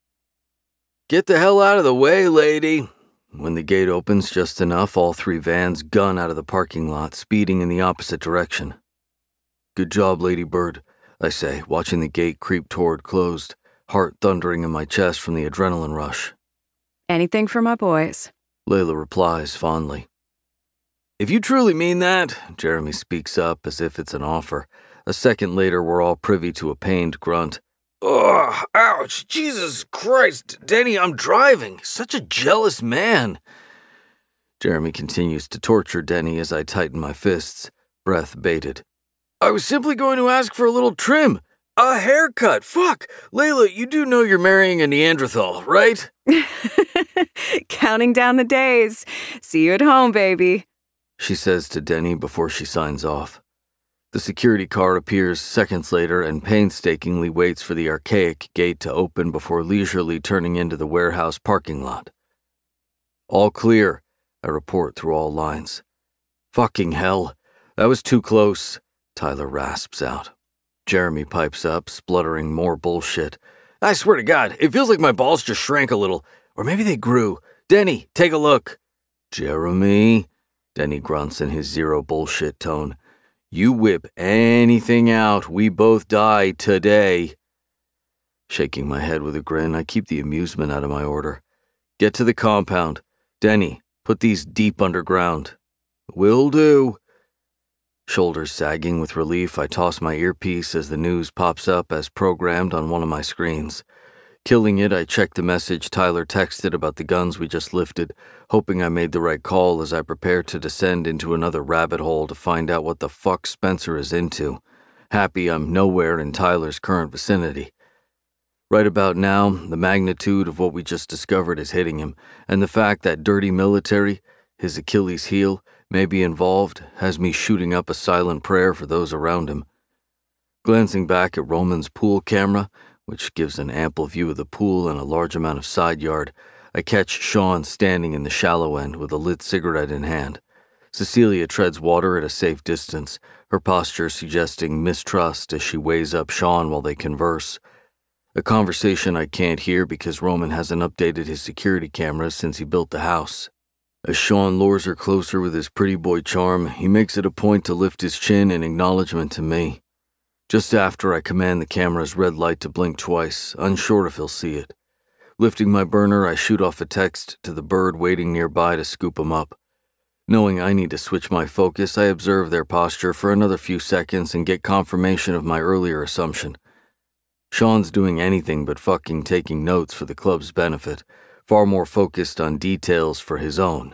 [SPEAKER 2] Get the hell out of the way, lady. When the gate opens just enough, all three vans gun out of the parking lot, speeding in the opposite direction. Good job, Lady Bird, I say, watching the gate creep toward closed, heart thundering in my chest from the adrenaline rush.
[SPEAKER 3] Anything for my boys,
[SPEAKER 2] Layla replies fondly. If you truly mean that, Jeremy speaks up as if it's an offer. A second later, we're all privy to a pained grunt. Ugh, ouch, Jesus Christ, Denny, I'm driving. Such a jealous man. Jeremy continues to torture Denny as I tighten my fists, breath bated. I was simply going to ask for a little trim. A haircut. Fuck. Layla, you do know you're marrying a Neanderthal, right?
[SPEAKER 3] Counting down the days. See you at home, baby,
[SPEAKER 2] she says to Denny before she signs off. The security car appears seconds later and painstakingly waits for the archaic gate to open before leisurely turning into the warehouse parking lot. All clear, I report through all lines. Fucking hell. That was too close, Tyler rasps out. Jeremy pipes up, spluttering more bullshit. I swear to God, it feels like my balls just shrank a little. Or maybe they grew. Denny, take a look. Jeremy, Denny grunts in his zero bullshit tone. You whip anything out, we both die today. Shaking my head with a grin, I keep the amusement out of my order. Get to the compound. Denny, put these deep underground. Will do. Shoulders sagging with relief, I toss my earpiece as the news pops up as programmed on one of my screens. Killing it, I check the message Tyler texted about the guns we just lifted, hoping I made the right call as I prepare to descend into another rabbit hole to find out what the fuck Spencer is into. Happy I'm nowhere in Tyler's current vicinity. Right about now, the magnitude of what we just discovered is hitting him, and the fact that dirty military, his Achilles heel, may be involved has me shooting up a silent prayer for those around him. Glancing back at Roman's pool camera, which gives an ample view of the pool and a large amount of side yard, I catch Sean standing in the shallow end with a lit cigarette in hand. Cecilia treads water at a safe distance, her posture suggesting mistrust as she weighs up Sean while they converse. A conversation I can't hear because Roman hasn't updated his security cameras since he built the house. As Sean lures her closer with his pretty boy charm, he makes it a point to lift his chin in acknowledgement to me. Just after I command the camera's red light to blink twice, unsure if he'll see it. Lifting my burner, I shoot off a text to the bird waiting nearby to scoop him up. Knowing I need to switch my focus, I observe their posture for another few seconds and get confirmation of my earlier assumption. Sean's doing anything but fucking taking notes for the club's benefit, far more focused on details for his own.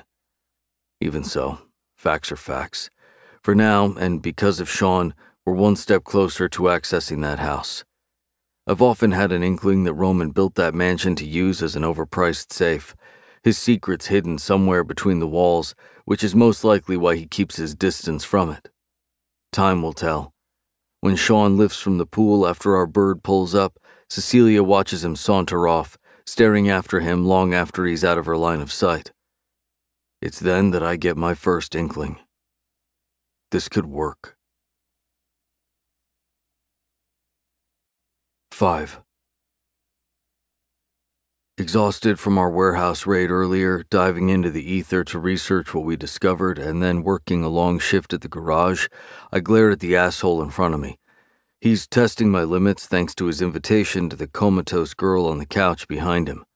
[SPEAKER 2] Even so, facts are facts. For now, and because of Sean, we're one step closer to accessing that house. I've often had an inkling that Roman built that mansion to use as an overpriced safe, his secrets hidden somewhere between the walls, which is most likely why he keeps his distance from it. Time will tell. When Sean lifts from the pool after our bird pulls up, Cecilia watches him saunter off, staring after him long after he's out of her line of sight. It's then that I get my first inkling. This could work. Five. Exhausted from our warehouse raid earlier, diving into the ether to research what we discovered, and then working a long shift at the garage, I glare at the asshole in front of me. He's testing my limits thanks to his invitation to the comatose girl on the couch behind him.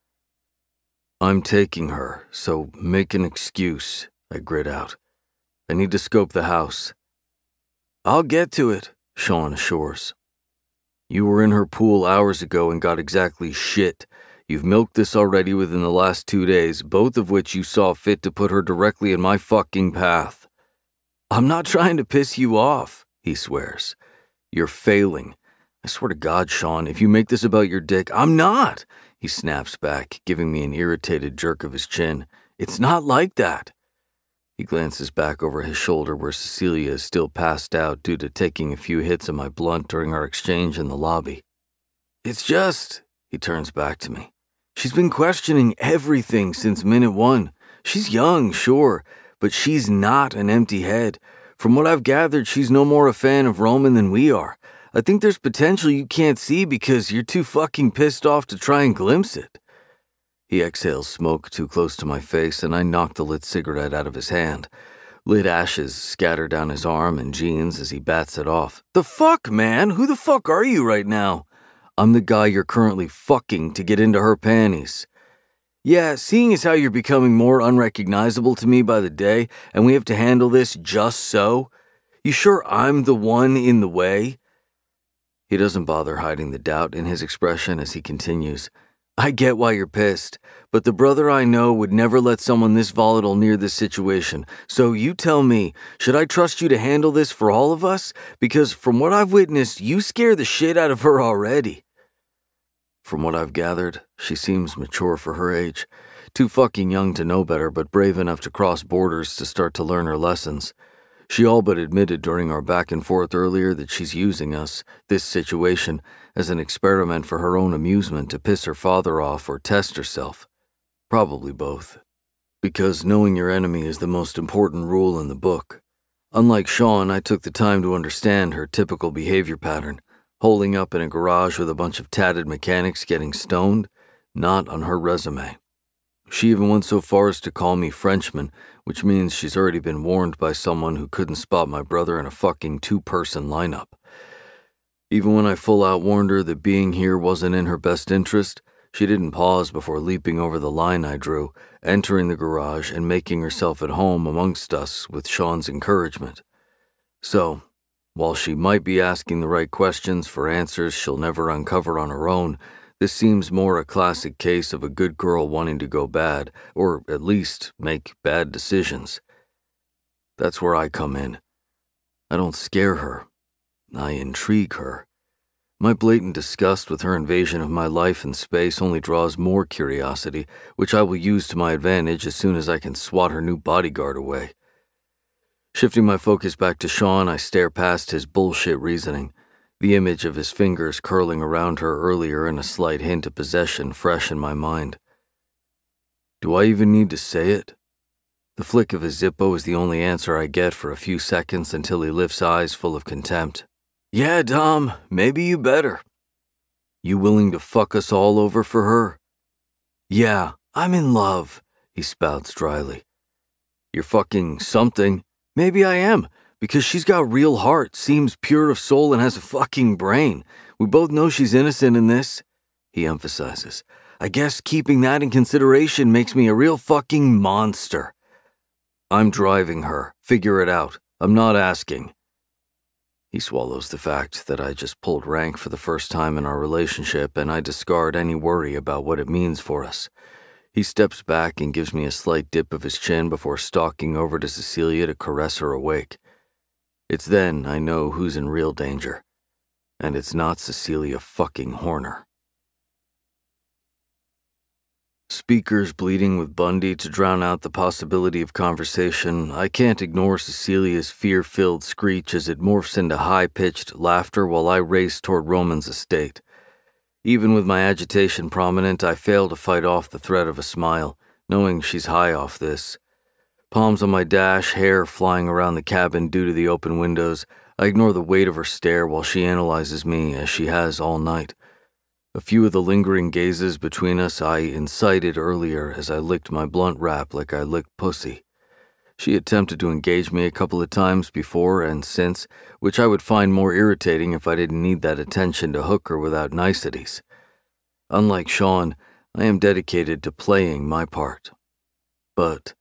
[SPEAKER 2] I'm taking her, so make an excuse, I grit out. I need to scope the house. I'll get to it, Sean assures. You were in her pool hours ago and got exactly shit. You've milked this already within the last two days, both of which you saw fit to put her directly in my fucking path. I'm not trying to piss you off, he swears. You're failing. I swear to God, Sean, if you make this about your dick, I'm not, he snaps back, giving me an irritated jerk of his chin. It's not like that. He glances back over his shoulder where Cecilia is still passed out due to taking a few hits of my blunt during our exchange in the lobby. It's just, he turns back to me. She's been questioning everything since minute one. She's young, sure, but she's not an empty head. From what I've gathered, she's no more a fan of Roman than we are. I think there's potential you can't see because you're too fucking pissed off to try and glimpse it. He exhales smoke too close to my face, and I knock the lit cigarette out of his hand. Lit ashes scatter down his arm and jeans as he bats it off. The fuck, man? Who the fuck are you right now? I'm the guy you're currently fucking to get into her panties. Yeah, seeing as how you're becoming more unrecognizable to me by the day, and we have to handle this just so, you sure I'm the one in the way? He doesn't bother hiding the doubt in his expression as he continues. I get why you're pissed, but the brother I know would never let someone this volatile near this situation. So you tell me, should I trust you to handle this for all of us? Because from what I've witnessed, you scare the shit out of her already. From what I've gathered, she seems mature for her age. Too fucking young to know better, but brave enough to cross borders to start to learn her lessons. She all but admitted during our back and forth earlier that she's using us, this situation, as an experiment for her own amusement to piss her father off or test herself. Probably both. Because knowing your enemy is the most important rule in the book. Unlike Sean, I took the time to understand her typical behavior pattern. Holding up in a garage with a bunch of tatted mechanics getting stoned? Not on her resume. She even went so far as to call me Frenchman, which means she's already been warned by someone who couldn't spot my brother in a fucking two-person lineup. Even when I full out warned her that being here wasn't in her best interest, she didn't pause before leaping over the line I drew, entering the garage and making herself at home amongst us with Sean's encouragement. So, while she might be asking the right questions for answers she'll never uncover on her own, this seems more a classic case of a good girl wanting to go bad, or at least make bad decisions. That's where I come in. I don't scare her. I intrigue her. My blatant disgust with her invasion of my life and space only draws more curiosity, which I will use to my advantage as soon as I can swat her new bodyguard away. Shifting my focus back to Sean, I stare past his bullshit reasoning, the image of his fingers curling around her earlier and a slight hint of possession fresh in my mind. Do I even need to say it? The flick of his Zippo is the only answer I get for a few seconds until he lifts eyes full of contempt. Yeah, Dom, maybe you better. You willing to fuck us all over for her? Yeah, I'm in love, he spouts dryly. You're fucking something. Maybe I am, because she's got real heart, seems pure of soul, and has a fucking brain. We both know she's innocent in this, he emphasizes. I guess keeping that in consideration makes me a real fucking monster. I'm driving her. Figure it out. I'm not asking. He swallows the fact that I just pulled rank for the first time in our relationship, and I discard any worry about what it means for us. He steps back and gives me a slight dip of his chin before stalking over to Cecilia to caress her awake. It's then I know who's in real danger. And it's not Cecilia fucking Horner. Speakers bleeding with Bundy to drown out the possibility of conversation, I can't ignore Cecilia's fear-filled screech as it morphs into high-pitched laughter while I race toward Roman's estate. Even with my agitation prominent, I fail to fight off the threat of a smile, knowing she's high off this. Palms on my dash, hair flying around the cabin due to the open windows, I ignore the weight of her stare while she analyzes me as she has all night. A few of the lingering gazes between us I incited earlier as I licked my blunt wrap like I licked pussy. She attempted to engage me a couple of times before and since, which I would find more irritating if I didn't need that attention to hook her without niceties. Unlike Sean, I am dedicated to playing my part. But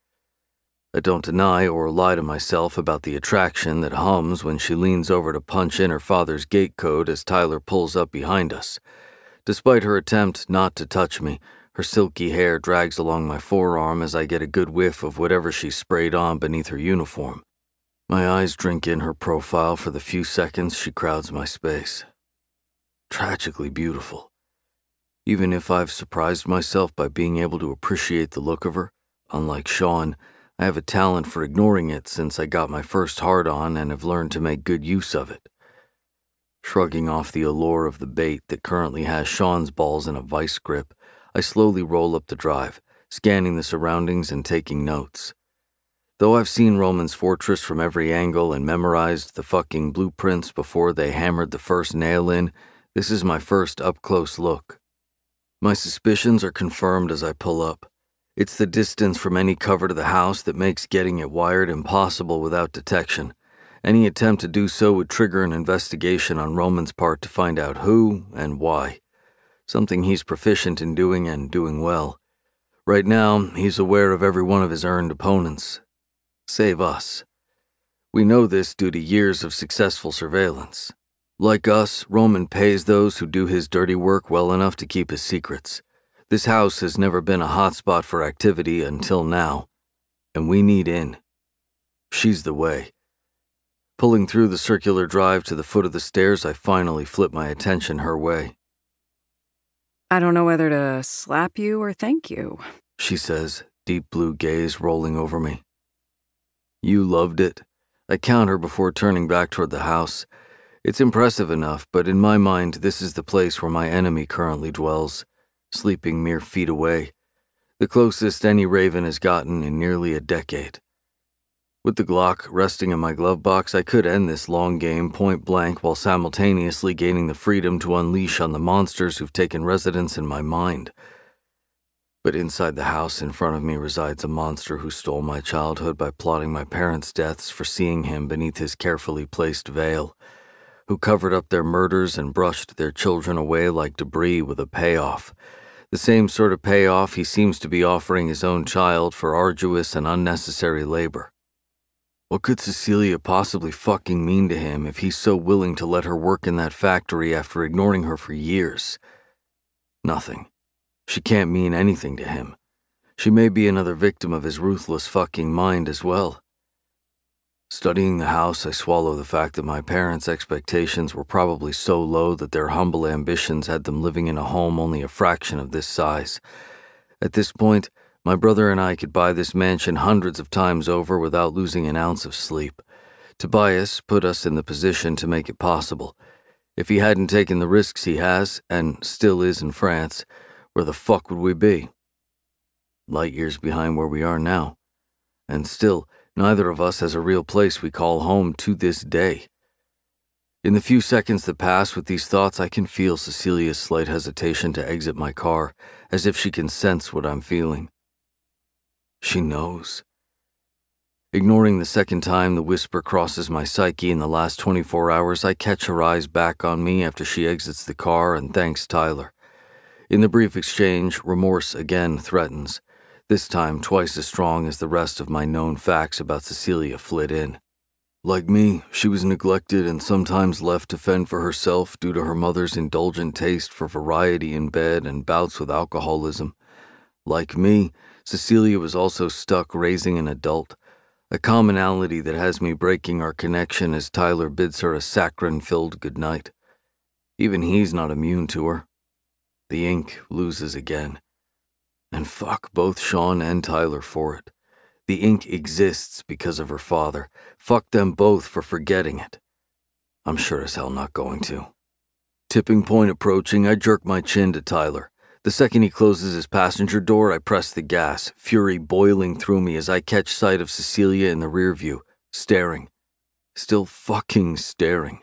[SPEAKER 2] I don't deny or lie to myself about the attraction that hums when she leans over to punch in her father's gate code as Tyler pulls up behind us. Despite her attempt not to touch me, her silky hair drags along my forearm as I get a good whiff of whatever she sprayed on beneath her uniform. My eyes drink in her profile for the few seconds she crowds my space. Tragically beautiful. Even if I've surprised myself by being able to appreciate the look of her, unlike Sean, I have a talent for ignoring it since I got my first hard-on and have learned to make good use of it. Shrugging off the allure of the bait that currently has Sean's balls in a vice grip, I slowly roll up the drive, scanning the surroundings and taking notes. Though I've seen Roman's fortress from every angle and memorized the fucking blueprints before they hammered the first nail in, this is my first up-close look. My suspicions are confirmed as I pull up. It's the distance from any cover to the house that makes getting it wired impossible without detection. Any attempt to do so would trigger an investigation on Roman's part to find out who and why. Something he's proficient in doing and doing well. Right now, he's aware of every one of his earned opponents. Save us. We know this due to years of successful surveillance. Like us, Roman pays those who do his dirty work well enough to keep his secrets. This house has never been a hotspot for activity until now, and we need in. She's the way. Pulling through the circular drive to the foot of the stairs, I finally flip my attention her way.
[SPEAKER 3] I don't know whether to slap you or thank you,
[SPEAKER 2] she says, deep blue gaze rolling over me. You loved it. I count her before turning back toward the house. It's impressive enough, but in my mind, this is the place where my enemy currently dwells, sleeping mere feet away, the closest any Raven has gotten in nearly a decade. With the Glock resting in my glove box, I could end this long game point blank while simultaneously gaining the freedom to unleash on the monsters who've taken residence in my mind. But inside the house in front of me resides a monster who stole my childhood by plotting my parents' deaths for seeing him beneath his carefully placed veil. who covered up their murders and brushed their children away like debris with a payoff. The same sort of payoff he seems to be offering his own child for arduous and unnecessary labor. What could Cecilia possibly fucking mean to him if he's so willing to let her work in that factory after ignoring her for years? Nothing. She can't mean anything to him. She may be another victim of his ruthless fucking mind as well. Studying the house, I swallow the fact that my parents' expectations were probably so low that their humble ambitions had them living in a home only a fraction of this size. At this point, my brother and I could buy this mansion hundreds of times over without losing an ounce of sleep. Tobias put us in the position to make it possible. If he hadn't taken the risks he has, and still is in France, where the fuck would we be? Light years behind where we are now. And still, neither of us has a real place we call home to this day. In the few seconds that pass with these thoughts, I can feel Cecilia's slight hesitation to exit my car, as if she can sense what I'm feeling. She knows. Ignoring the second time the whisper crosses my psyche in the last twenty-four hours, I catch her eyes back on me after she exits the car and thanks Tyler. In the brief exchange, remorse again threatens, this time twice as strong as the rest of my known facts about Cecilia flit in. Like me, she was neglected and sometimes left to fend for herself due to her mother's indulgent taste for variety in bed and bouts with alcoholism. Like me, Cecilia was also stuck raising an adult, a commonality that has me breaking our connection as Tyler bids her a saccharine-filled goodnight. Even he's not immune to her. The ink loses again. And fuck both Sean and Tyler for it. The ink exists because of her father. Fuck them both for forgetting it. I'm sure as hell not going to. Tipping point approaching, I jerk my chin to Tyler. The second he closes his passenger door, I press the gas, fury boiling through me as I catch sight of Cecilia in the rear view, staring. Still fucking staring.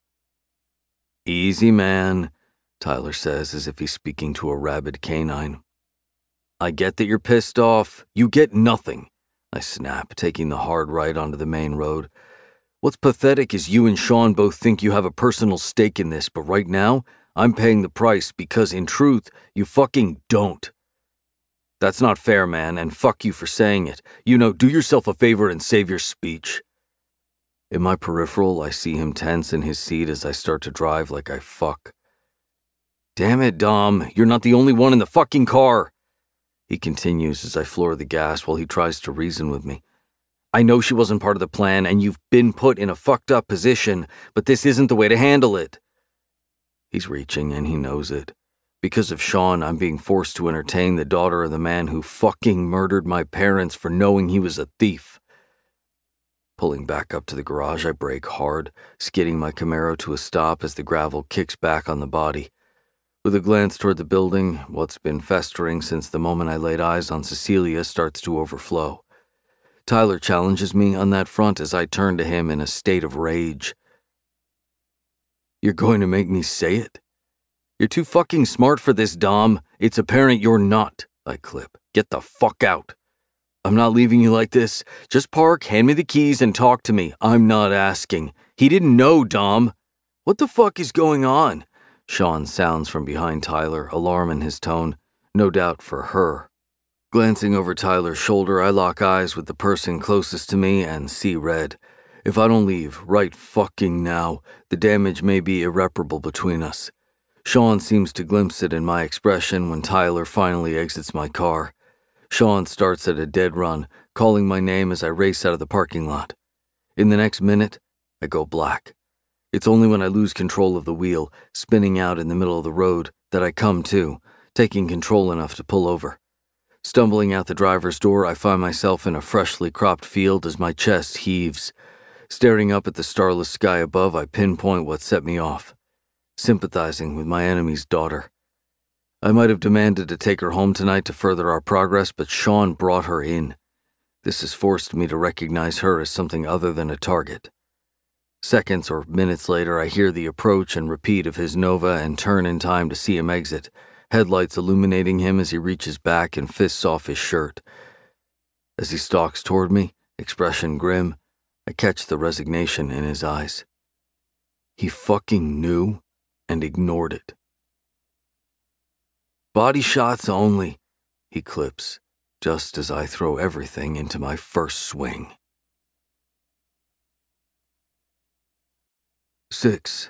[SPEAKER 2] Easy, man, Tyler says as if he's speaking to a rabid canine. I get that you're pissed off. You get nothing, I snap, taking the hard right onto the main road. What's pathetic is you and Sean both think you have a personal stake in this, but right now, I'm paying the price because, in truth, you fucking don't. That's not fair, man, and fuck you for saying it. You know, do yourself a favor and save your speech. In my peripheral, I see him tense in his seat as I start to drive like I fuck. Damn it, Dom, you're not the only one in the fucking car, he continues as I floor the gas while he tries to reason with me. I know she wasn't part of the plan and you've been put in a fucked up position, but this isn't the way to handle it. He's reaching and he knows it. Because of Sean, I'm being forced to entertain the daughter of the man who fucking murdered my parents for knowing he was a thief. Pulling back up to the garage, I brake hard, skidding my Camaro to a stop as the gravel kicks back on the body. With a glance toward the building, what's been festering since the moment I laid eyes on Cecilia starts to overflow. Tyler challenges me on that front as I turn to him in a state of rage. You're going to make me say it? You're too fucking smart for this, Dom. It's apparent you're not, I clip. Get the fuck out. I'm not leaving you like this. Just park, hand me the keys, and talk to me. I'm not asking. He didn't know, Dom. What the fuck is going on? Sean sounds from behind Tyler, alarm in his tone, no doubt for her. Glancing over Tyler's shoulder, I lock eyes with the person closest to me and see red. If I don't leave right fucking now, the damage may be irreparable between us. Sean seems to glimpse it in my expression when Tyler finally exits my car. Sean starts at a dead run, calling my name as I race out of the parking lot. In the next minute, I go black. It's only when I lose control of the wheel, spinning out in the middle of the road, that I come to, taking control enough to pull over. Stumbling out the driver's door, I find myself in a freshly cropped field as my chest heaves. Staring up at the starless sky above, I pinpoint what set me off. Sympathizing with my enemy's daughter. I might have demanded to take her home tonight to further our progress, but Sean brought her in. This has forced me to recognize her as something other than a target. Seconds or minutes later, I hear the approach and repeat of his Nova and turn in time to see him exit, headlights illuminating him as he reaches back and fists off his shirt. As he stalks toward me, expression grim, I catch the resignation in his eyes. He fucking knew and ignored it. Body shots only, he clips, just as I throw everything into my first swing. Six.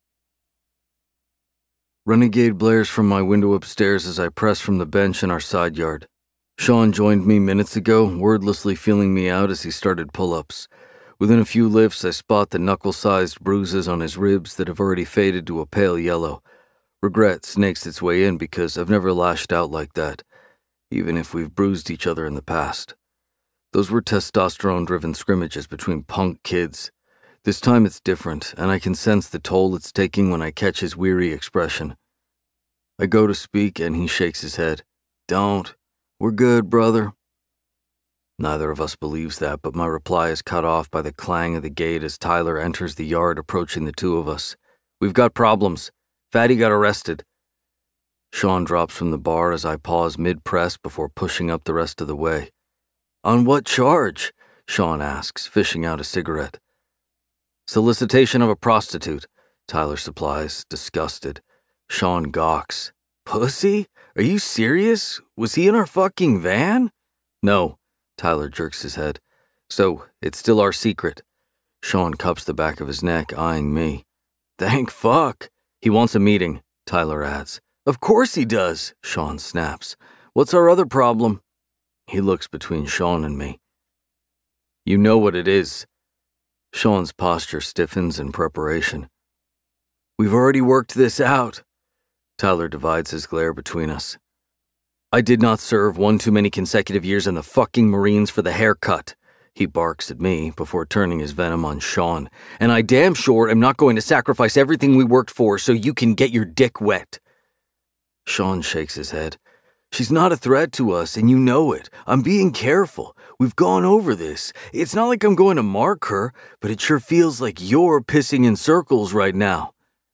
[SPEAKER 2] Renegade blares from my window upstairs as I press from the bench in our side yard. Sean joined me minutes ago, wordlessly feeling me out as he started pull-ups. Within a few lifts, I spot the knuckle-sized bruises on his ribs that have already faded to a pale yellow. Regret snakes its way in because I've never lashed out like that, even if we've bruised each other in the past. Those were testosterone-driven scrimmages between punk kids. This time it's different, and I can sense the toll it's taking when I catch his weary expression. I go to speak, and he shakes his head. Don't. We're good, brother. Neither of us believes that, but my reply is cut off by the clang of the gate as Tyler enters the yard, approaching the two of us. We've got problems. Fatty got arrested. Sean drops from the bar as I pause mid-press before pushing up the rest of the way. On what charge? Sean asks, fishing out a cigarette. Solicitation of a prostitute, Tyler supplies, disgusted. Sean gawks. Pussy? Are you serious? Was he in our fucking van? No, Tyler jerks his head. So, it's still our secret. Sean cups the back of his neck, eyeing me. Thank fuck. He wants a meeting, Tyler adds. Of course he does, Sean snaps. What's our other problem? He looks between Sean and me. You know what it is. Sean's posture stiffens in preparation. We've already worked this out. Tyler divides his glare between us. I did not serve one too many consecutive years in the fucking Marines for the haircut. He barks at me before turning his venom on Sean. And I damn sure am not going to sacrifice everything we worked for so you can get your dick wet. Sean shakes his head. She's not a threat to us, and you know it. I'm being careful. We've gone over this. It's not like I'm going to mark her, but it sure feels like you're pissing in circles right now.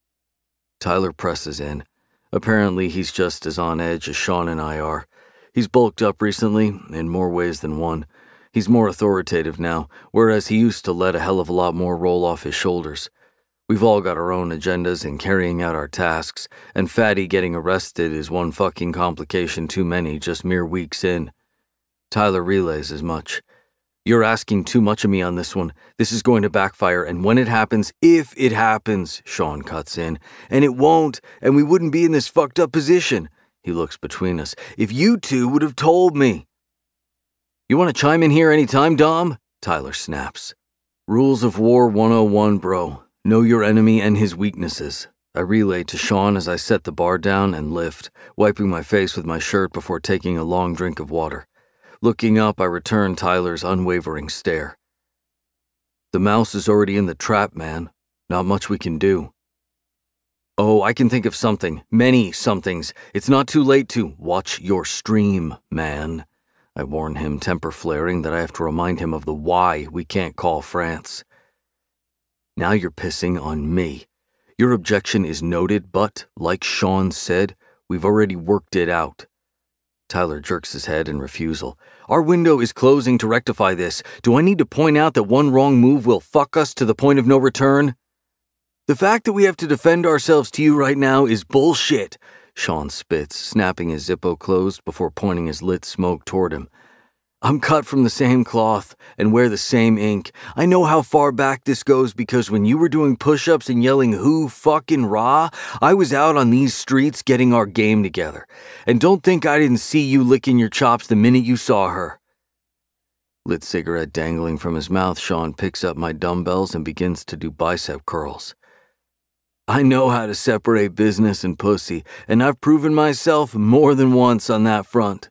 [SPEAKER 2] Tyler presses in. Apparently, he's just as on edge as Sean and I are. He's bulked up recently, in more ways than one. He's more authoritative now, whereas he used to let a hell of a lot more roll off his shoulders. We've all got our own agendas in carrying out our tasks, and Fatty getting arrested is one fucking complication too many just mere weeks in. Tyler relays as much. You're asking too much of me on this one. This is going to backfire, and when it happens, if it happens, Sean cuts in, and it won't, and we wouldn't be in this fucked up position. He looks between us. If you two would have told me. You want to chime in here anytime, Dom? Tyler snaps. Rules of War one oh one, bro. Know your enemy and his weaknesses. I relay to Sean as I set the bar down and lift, wiping my face with my shirt before taking a long drink of water. Looking up, I return Tyler's unwavering stare. The mouse is already in the trap, man. Not much we can do. Oh, I can think of something. Many somethings. It's not too late to watch your stream, man. I warn him, temper flaring, that I have to remind him of the why we can't call France. Now you're pissing on me. Your objection is noted, but, like Sean said, we've already worked it out. Tyler jerks his head in refusal. Our window is closing to rectify this. Do I need to point out that one wrong move will fuck us to the point of no return? The fact that we have to defend ourselves to you right now is bullshit, Sean spits, snapping his Zippo closed before pointing his lit smoke toward him. I'm cut from the same cloth and wear the same ink. I know how far back this goes because when you were doing push-ups and yelling who fucking rah, I was out on these streets getting our game together. And don't think I didn't see you licking your chops the minute you saw her. Lit cigarette dangling from his mouth, Sean picks up my dumbbells and begins to do bicep curls. I know how to separate business and pussy, and I've proven myself more than once on that front.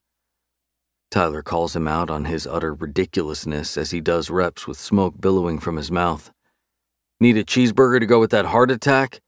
[SPEAKER 2] Tyler calls him out on his utter ridiculousness as he does reps with smoke billowing from his mouth. Need a cheeseburger to go with that heart attack?